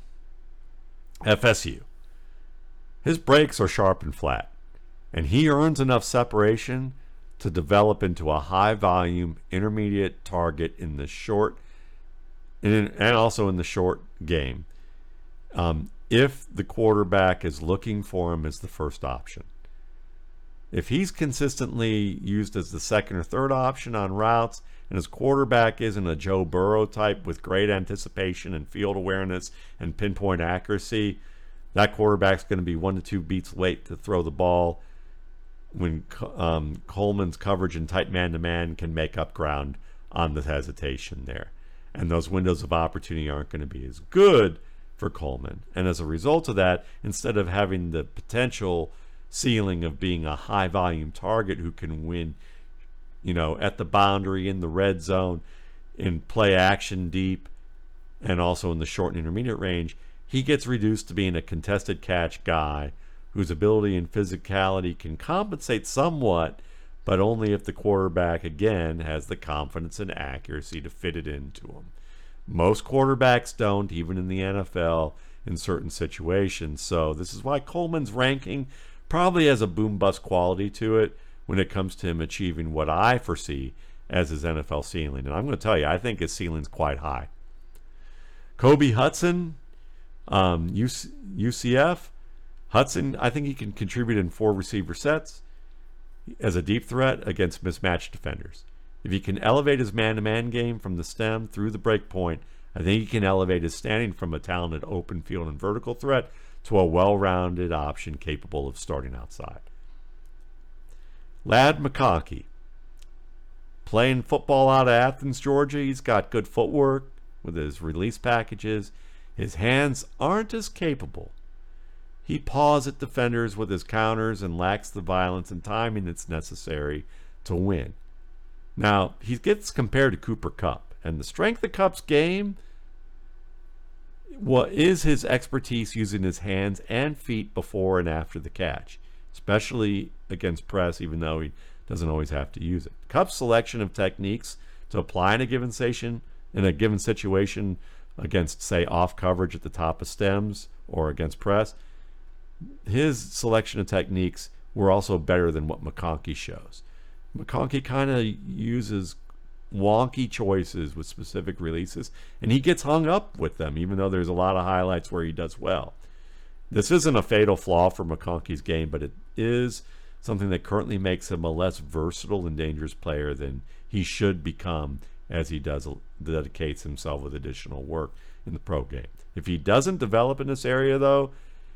F S U. His breaks are sharp and flat, and he earns enough separation to develop into a high-volume intermediate target in the short and also in the short game. Um, if the quarterback is looking for him as the first option. If he's consistently used as the second or third option on routes, and his quarterback isn't a Joe Burrow type with great anticipation and field awareness and pinpoint accuracy, that quarterback's going to be one to two beats late to throw the ball when um, Coleman's coverage and tight man-to-man can make up ground on the hesitation there. And those windows of opportunity aren't going to be as good for Coleman. And as a result of that, instead of having the potential ceiling of being a high-volume target who can win, you know, at the boundary, in the red zone, in play action deep, and also in the short and intermediate range, he gets reduced to being a contested catch guy whose ability and physicality can compensate somewhat, but only if the quarterback, again, has the confidence and accuracy to fit it into him. Most quarterbacks don't, even in the N F L, in certain situations. So this is why Coleman's ranking probably has a boom-bust quality to it when it comes to him achieving what I foresee as his N F L ceiling. And I'm going to tell you, I think his ceiling's quite high. Kobe Hudson, um, U C F. Hudson, I think he can contribute in four receiver sets as a deep threat against mismatched defenders. If he can elevate his man-to-man game from the stem through the break point, I think he can elevate his standing from a talented open field and vertical threat to a well-rounded option capable of starting outside. Ladd McConkey, playing football out of Athens, Georgia. He's got good footwork with his release packages. His hands aren't as capable. He paws at defenders with his counters and lacks the violence and timing that's necessary to win. Now, he gets compared to Cooper Kupp, and the strength of Kupp's game what is his expertise using his hands and feet before and after the catch, especially against press, even though he doesn't always have to use it. Kupp's selection of techniques to apply in a given situation, in a given situation against, say, off coverage at the top of stems or against press, his selection of techniques were also better than what McConkey shows. McConkey kind of uses wonky choices with specific releases, and he gets hung up with them, even though there's a lot of highlights where he does well. This isn't a fatal flaw for McConkey's game, but it is something that currently makes him a less versatile and dangerous player than he should become as he does dedicates himself with additional work in the pro game. If he doesn't develop in this area, though,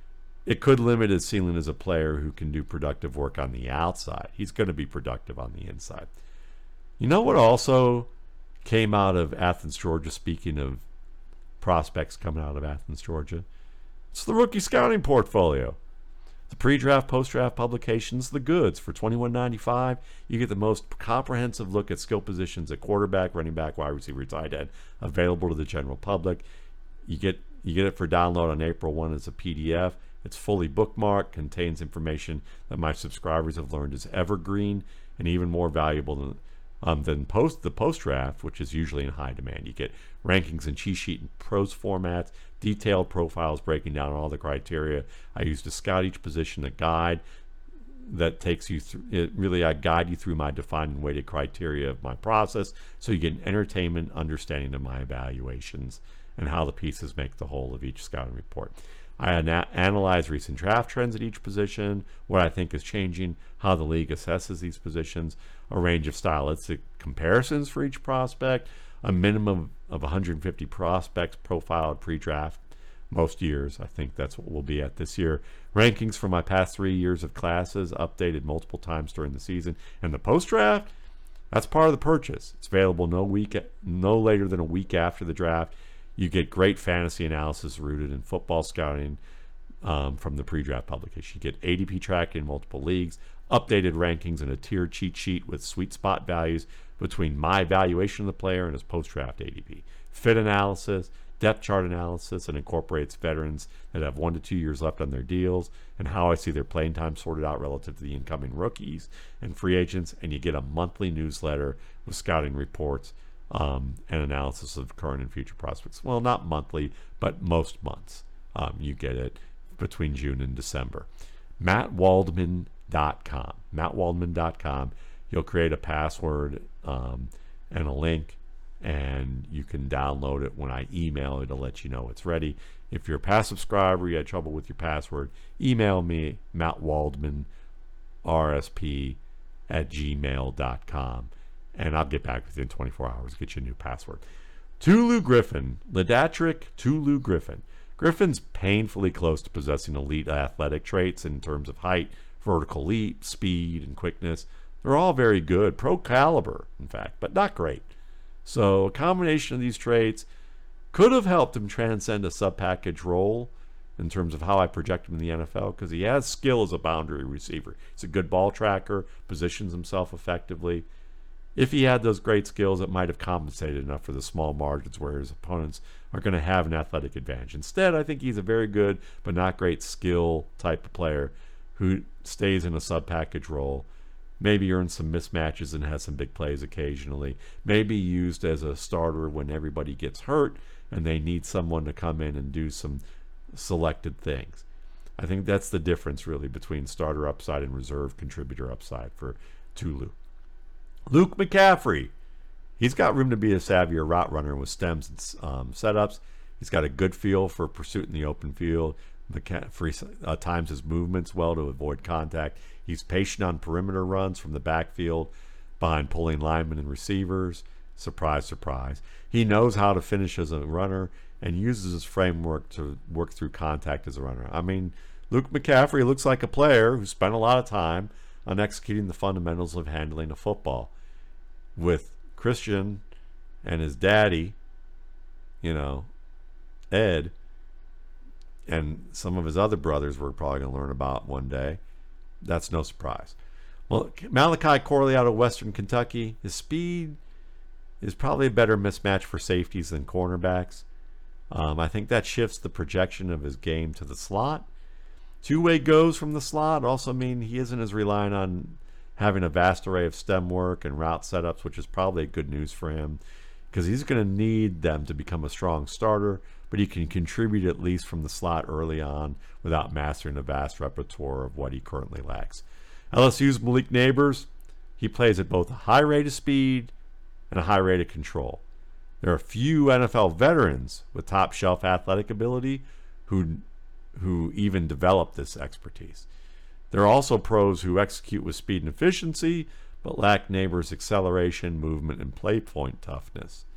it could limit his ceiling as a player who can do productive work on the outside. He's going to be productive on the inside. You know what also came out of Athens, Georgia, speaking of prospects coming out of Athens, Georgia? It's the rookie scouting portfolio. The pre-draft, post-draft publications, the goods. For twenty-one ninety-five, you get the most comprehensive look at skill positions at quarterback, running back, wide receiver, tight end, available to the general public. You get you get it for download on April first as a P D F. It's fully bookmarked, contains information that my subscribers have learned is evergreen and even more valuable than um, than post the post draft, which is usually in high demand. You get rankings and cheat sheet and prose formats, detailed profiles breaking down all the criteria. I use to scout each position, a guide that takes you through. It really, I guide you through my defined and weighted criteria of my process, so you get an entertainment understanding of my evaluations and how the pieces make the whole of each scouting report. I ana- analyze recent draft trends at each position, what I think is changing, how the league assesses these positions, a range of stylistic comparisons for each prospect, a minimum of one hundred fifty prospects profiled pre-draft most years. I think that's what we'll be at this year. Rankings for my past three years of classes, updated multiple times during the season. And the post-draft, that's part of the purchase. It's available no week, no later than a week after the draft. You get great fantasy analysis rooted in football scouting um, from the pre-draft publication. You get A D P tracking in multiple leagues, updated rankings, and a tiered cheat sheet with sweet spot values between my evaluation of the player and his post-draft A D P. Fit analysis, depth chart analysis, and incorporates veterans that have one to two years left on their deals and how I see their playing time sorted out relative to the incoming rookies and free agents. And you get a monthly newsletter with scouting reports Um, and analysis of current and future prospects. Well, not monthly, but most months. Um, you get it between June and December. Matt Waldman dot com. Matt Waldman dot com. You'll create a password um, and a link, and you can download it. When I email it, it'll let you know it's ready. If you're a past subscriber, you had trouble with your password, email me, Matt Waldman, r s p at gmail dot com. And I'll get back within twenty-four hours, get you a new password. Tulu Griffin, Lidatric Tulu Griffin. Griffin's painfully close to possessing elite athletic traits in terms of height, vertical leap, speed, and quickness. They're all very good, pro caliber, in fact, but not great. So a combination of these traits could have helped him transcend a sub-package role in terms of how I project him in the N F L, because he has skill as a boundary receiver. He's a good ball tracker, positions himself effectively. If he had those great skills, it might have compensated enough for the small margins where his opponents are going to have an athletic advantage. Instead, I think he's a very good but not great skill type of player who stays in a sub-package role, maybe earns some mismatches and has some big plays occasionally, maybe used as a starter when everybody gets hurt and they need someone to come in and do some selected things. I think that's the difference really between starter upside and reserve contributor upside for Tulu. Luke McCaffrey. He's got room to be a savvier route runner with stems and um, setups. He's got a good feel for pursuit in the open field. McCaffrey uh, times his movements well to avoid contact. He's patient on perimeter runs from the backfield behind pulling linemen and receivers. Surprise, surprise. He knows how to finish as a runner and uses his framework to work through contact as a runner. I mean, Luke McCaffrey looks like a player who spent a lot of time on executing the fundamentals of handling a football. With Christian and his daddy, you know, Ed, and some of his other brothers we're probably going to learn about one day, that's no surprise. Well, Malachi Corley out of Western Kentucky, his speed is probably a better mismatch for safeties than cornerbacks. Um, I think that shifts the projection of his game to the slot. Two-way goes from the slot also mean he isn't as reliant on having a vast array of stem work and route setups, which is probably good news for him because he's going to need them to become a strong starter, but he can contribute at least from the slot early on without mastering a vast repertoire of what he currently lacks. L S U's Malik Neighbors, he plays at both a high rate of speed and a high rate of control. There are few N F L veterans with top-shelf athletic ability who who even develop this expertise. There are also pros who execute with speed and efficiency, but lack Neighbors' acceleration, movement, and play point toughness.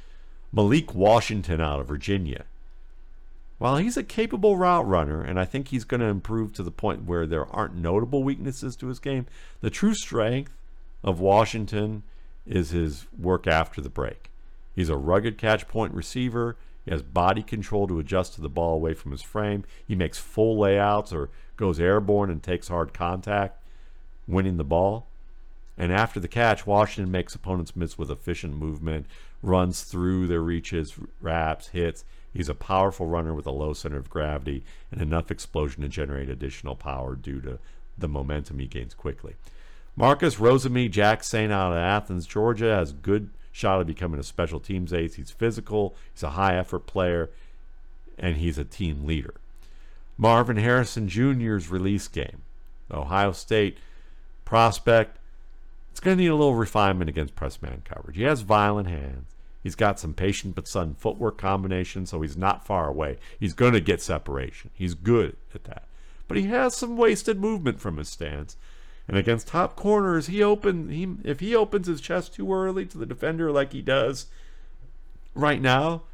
Malik Washington out of Virginia. While he's a capable route runner, and I think he's going to improve to the point where there aren't notable weaknesses to his game, the true strength of Washington is his work after the break. He's a rugged catch point receiver. He has body control to adjust to the ball away from his frame. He makes full layouts or goes airborne and takes hard contact, winning the ball. And after the catch, Washington makes opponents miss with efficient movement, runs through their reaches, wraps, hits. He's a powerful runner with a low center of gravity and enough explosion to generate additional power due to the momentum he gains quickly. Marcus Rosemy-Jacksaint out of Athens, Georgia, has good shot of becoming a special teams ace. He's physical, he's a high effort player, and he's a team leader. Marvin Harrison Junior's release game. The Ohio State prospect. It's going to need a little refinement against press man coverage. He has violent hands. He's got some patient but sudden footwork combination, so he's not far away. He's going to get separation. He's good at that. But he has some wasted movement from his stance. And against top corners, he open he if he opens his chest too early to the defender like he does right now,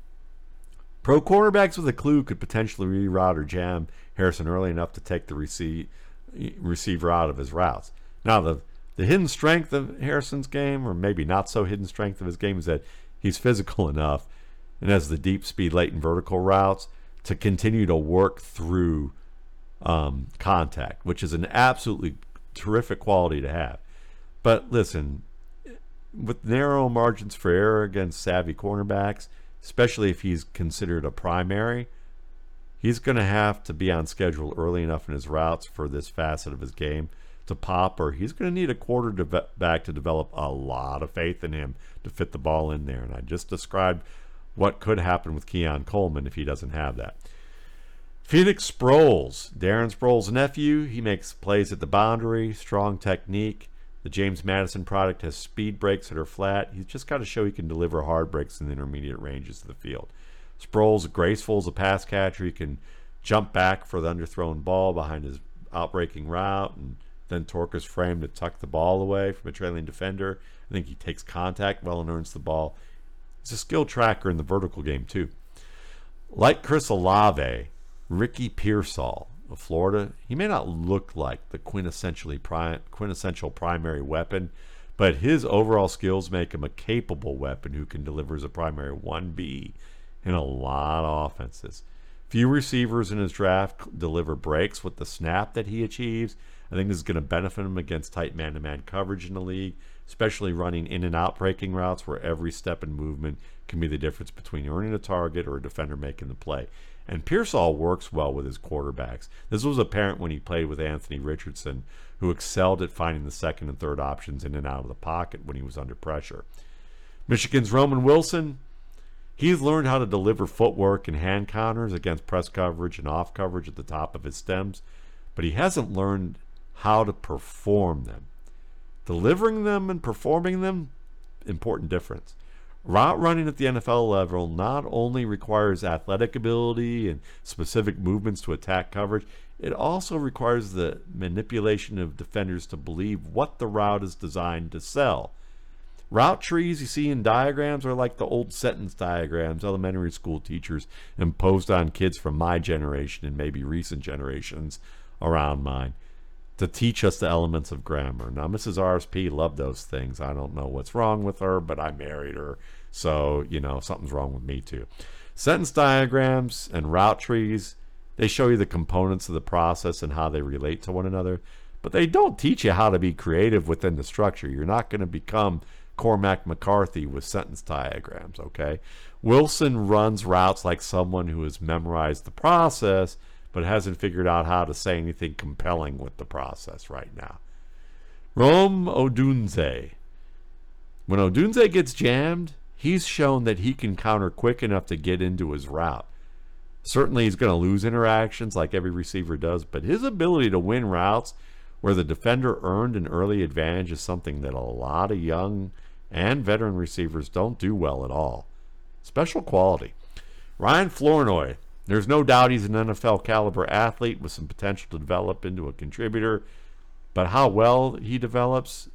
pro cornerbacks with a clue could potentially reroute or jam Harrison early enough to take the receive, receiver out of his routes. Now, the the hidden strength of Harrison's game, or maybe not so hidden strength of his game, is that he's physical enough and has the deep speed, latent vertical routes to continue to work through um, contact, which is an absolutely terrific quality to have. But listen, with narrow margins for error against savvy cornerbacks, especially if he's considered a primary, he's going to have to be on schedule early enough in his routes for this facet of his game to pop, or he's going to need a quarterback to develop a lot of faith in him to fit the ball in there. And I just described what could happen with Keon Coleman if he doesn't have that. Phoenix Sproles, Darren Sproles' nephew. He makes plays at the boundary, strong technique. The James Madison product has speed breaks that are flat. He's just got to show he can deliver hard breaks in the intermediate ranges of the field. Sproles, graceful as a pass catcher. He can jump back for the underthrown ball behind his outbreaking route and then torque his frame to tuck the ball away from a trailing defender. I think he takes contact well and earns the ball. He's a skill tracker in the vertical game, too. Like Chris Olave, Ricky Pearsall of Florida, he may not look like the quintessentially pri- quintessential primary weapon, but his overall skills make him a capable weapon who can deliver as a primary one B in a lot of offenses. Few receivers in his draft deliver breaks with the snap that he achieves. I think this is going to benefit him against tight man-to-man coverage in the league, especially running in and out breaking routes where every step and movement can be the difference between earning a target or a defender making the play. And Pearsall works well with his quarterbacks. This was apparent when he played with Anthony Richardson, who excelled at finding the second and third options in and out of the pocket when he was under pressure. Michigan's Roman Wilson, he's learned how to deliver footwork and hand counters against press coverage and off coverage at the top of his stems, but he hasn't learned how to perform them. Delivering them and performing them, important difference. Route running at the N F L level not only requires athletic ability and specific movements to attack coverage, it also requires the manipulation of defenders to believe what the route is designed to sell. Route trees you see in diagrams are like the old sentence diagrams elementary school teachers imposed on kids from my generation and maybe recent generations around mine to teach us the elements of grammar. Now, Missus R S P loved those things. I don't know what's wrong with her, but I married her. So, you know, something's wrong with me too. Sentence diagrams and route trees, they show you the components of the process and how they relate to one another, but they don't teach you how to be creative within the structure. You're not going to become Cormac McCarthy with sentence diagrams, okay? Wilson runs routes like someone who has memorized the process but hasn't figured out how to say anything compelling with the process right now. Rome Odunze. When Odunze gets jammed, he's shown that he can counter quick enough to get into his route. Certainly he's going to lose interactions like every receiver does, but his ability to win routes where the defender earned an early advantage is something that a lot of young and veteran receivers don't do well at all. Special quality. Ryan Flournoy. There's no doubt he's an N F L caliber athlete with some potential to develop into a contributor, but how well he develops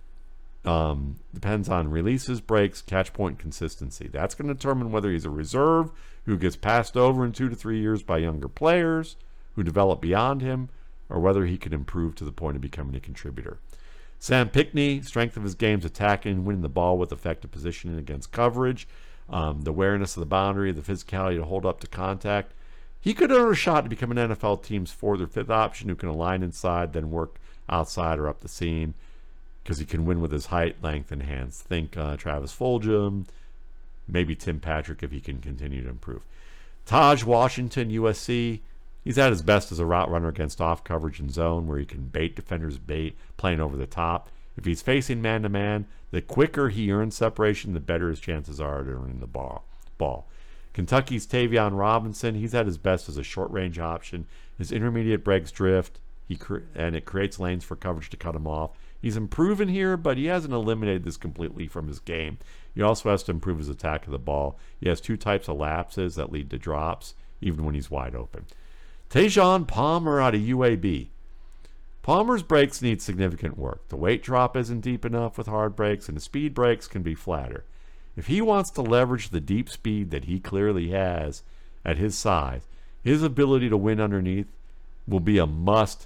um, depends on releases, breaks, catch point consistency. That's going to determine whether he's a reserve who gets passed over in two to three years by younger players who develop beyond him, or whether he can improve to the point of becoming a contributor. Sam Pinkney, strength of his game is attacking and winning the ball with effective positioning against coverage. Um, the awareness of the boundary, the physicality to hold up to contact. He could earn a shot to become an N F L team's fourth or fifth option who can align inside, then work outside or up the seam because he can win with his height, length, and hands. Think uh, Travis Fulgham, maybe Tim Patrick if he can continue to improve. Taj Washington, U S C. He's at his best as a route runner against off coverage and zone where he can bait defenders bait, playing over the top. If he's facing man-to-man, the quicker he earns separation, the better his chances are at earning the ball. ball. Kentucky's Tavion Robinson, he's at his best as a short-range option. His intermediate breaks drift, he cre- and it creates lanes for coverage to cut him off. He's improving here, but he hasn't eliminated this completely from his game. He also has to improve his attack of the ball. He has two types of lapses that lead to drops, even when he's wide open. Tajon Palmer out of U A B. Palmer's breaks need significant work. The weight drop isn't deep enough with hard breaks, and the speed breaks can be flatter. If he wants to leverage the deep speed that he clearly has at his size, his ability to win underneath will be a must,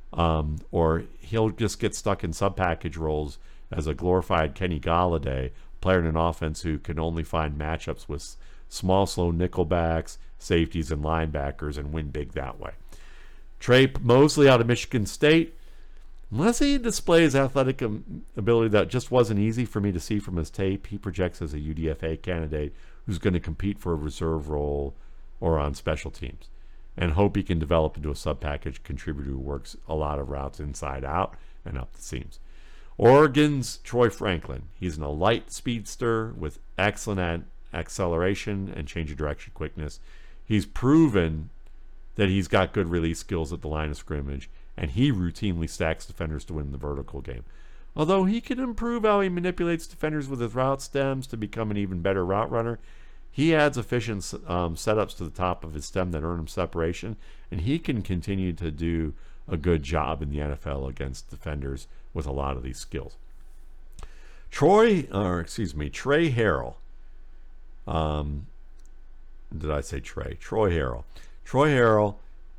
um, or he'll just get stuck in sub-package roles as a glorified Kenny Golladay, player in an offense who can only find matchups with small, slow nickelbacks, safeties, and linebackers and win big that way. Trey Mosley out of Michigan State. Unless he displays athletic ability that just wasn't easy for me to see from his tape, he projects as a U D F A candidate who's going to compete for a reserve role or on special teams, and hope he can develop into a sub-package contributor who works a lot of routes inside out and up the seams. Oregon's Troy Franklin. He's an a light speedster with excellent acceleration and change of direction quickness. He's proven that he's got good release skills at the line of scrimmage, and he routinely stacks defenders to win the vertical game. Although he can improve how he manipulates defenders with his route stems to become an even better route runner, he adds efficient um, setups to the top of his stem that earn him separation, and he can continue to do a good job in the N F L against defenders with a lot of these skills. Troy, or excuse me, Trey Harrell. Um, did I say Trey? Troy Harrell. Troy Harrell.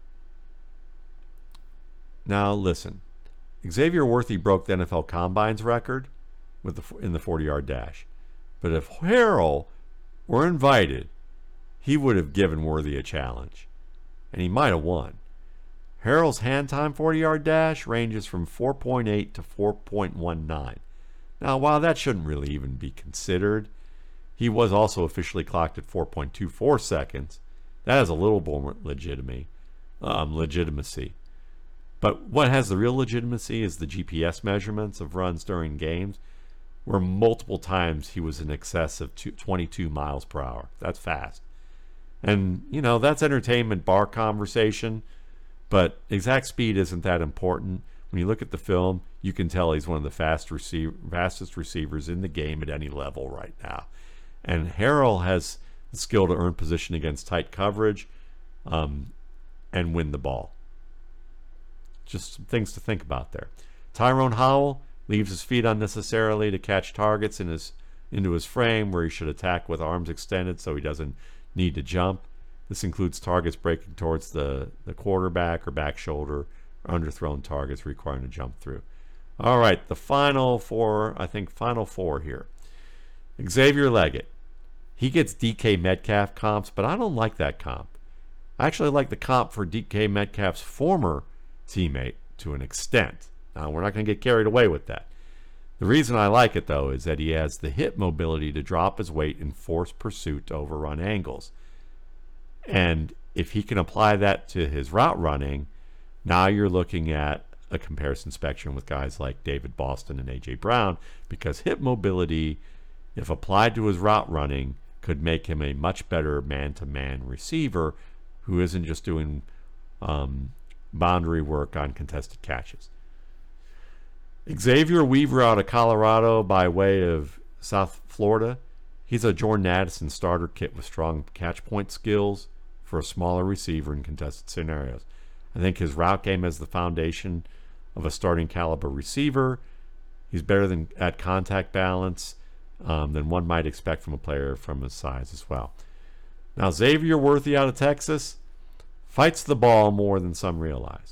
Now listen, Xavier Worthy broke the N F L Combine's record with the in the forty-yard dash. But if Harrell were invited, he would have given Worthy a challenge, and he might have won. Harrell's hand time forty-yard dash ranges from four point eight to four point one nine. Now, while that shouldn't really even be considered, he was also officially clocked at four point two four seconds. That has a little more legitimacy. Um, legitimacy. But what has the real legitimacy is the G P S measurements of runs during games, where multiple times he was in excess of twenty-two miles per hour. That's fast. And, you know, that's entertainment bar conversation, but exact speed isn't that important. When you look at the film, you can tell he's one of the fast receive, fastest receivers in the game at any level right now. And Harrell has the skill to earn position against tight coverage um, and win the ball. Just some things to think about there. Tyrone Howell leaves his feet unnecessarily to catch targets in his into his frame, where he should attack with arms extended so he doesn't need to jump. This includes targets breaking towards the, the quarterback or back shoulder, or underthrown targets requiring a jump through. All right, the final four, I think final four here. Xavier Leggett. He gets D K Metcalf comps, but I don't like that comp. I actually like the comp for D K Metcalf's former teammate to an extent. Now, we're not going to get carried away with that. The reason I like it, though, is that he has the hip mobility to drop his weight in forced pursuit to overrun angles. And if he can apply that to his route running, now you're looking at a comparison spectrum with guys like David Boston and A J Brown, because hip mobility, if applied to his route running, could make him a much better man-to-man receiver who isn't just doing um, boundary work on contested catches. Xavier Weaver out of Colorado by way of South Florida. He's a Jordan Addison starter kit with strong catch point skills for a smaller receiver in contested scenarios. I think his route game has the foundation of a starting caliber receiver. He's better than at contact balance um, than one might expect from a player from his size as well. Now, Xavier Worthy out of Texas fights the ball more than some realize.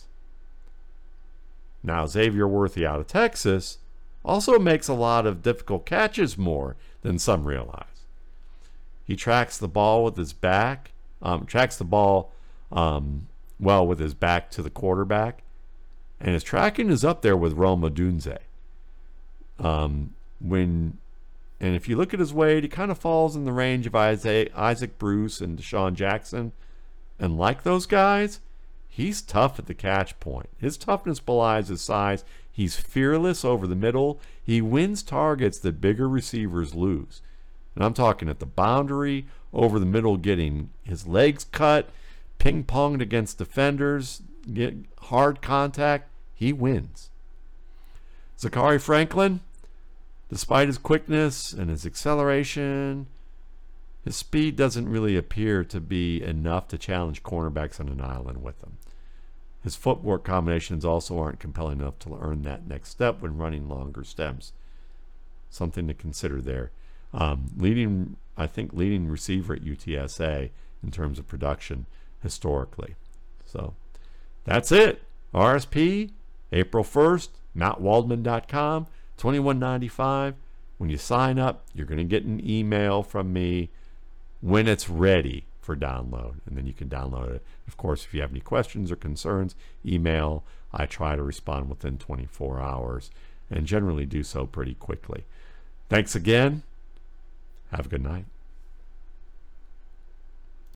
Now, Xavier Worthy out of Texas also makes a lot of difficult catches more than some realize. He tracks the ball with his back, um, tracks the ball um, well with his back to the quarterback, and his tracking is up there with Rome Odunze. Um, when and if you look at his weight, he kind of falls in the range of Isaac, Isaac Bruce and Deshaun Jackson, and like those guys, he's tough at the catch point. His toughness belies his size. He's fearless over the middle. He wins targets that bigger receivers lose. And I'm talking at the boundary, over the middle, getting his legs cut, ping-ponged against defenders, get hard contact. He wins. Zachary Franklin, despite his quickness and his acceleration, his speed doesn't really appear to be enough to challenge cornerbacks on an island with him. His footwork combinations also aren't compelling enough to earn that next step when running longer stems. Something to consider there. Um, leading, I think, leading receiver at U T S A in terms of production historically. So that's it. R S P, April first, Matt Waldman dot com, twenty-one ninety-five. When you sign up, you're going to get an email from me when it's ready for download, and then you can download it. Of course, if you have any questions or concerns, email. I try to respond within twenty-four hours and generally do so pretty quickly. Thanks again. Have a good night.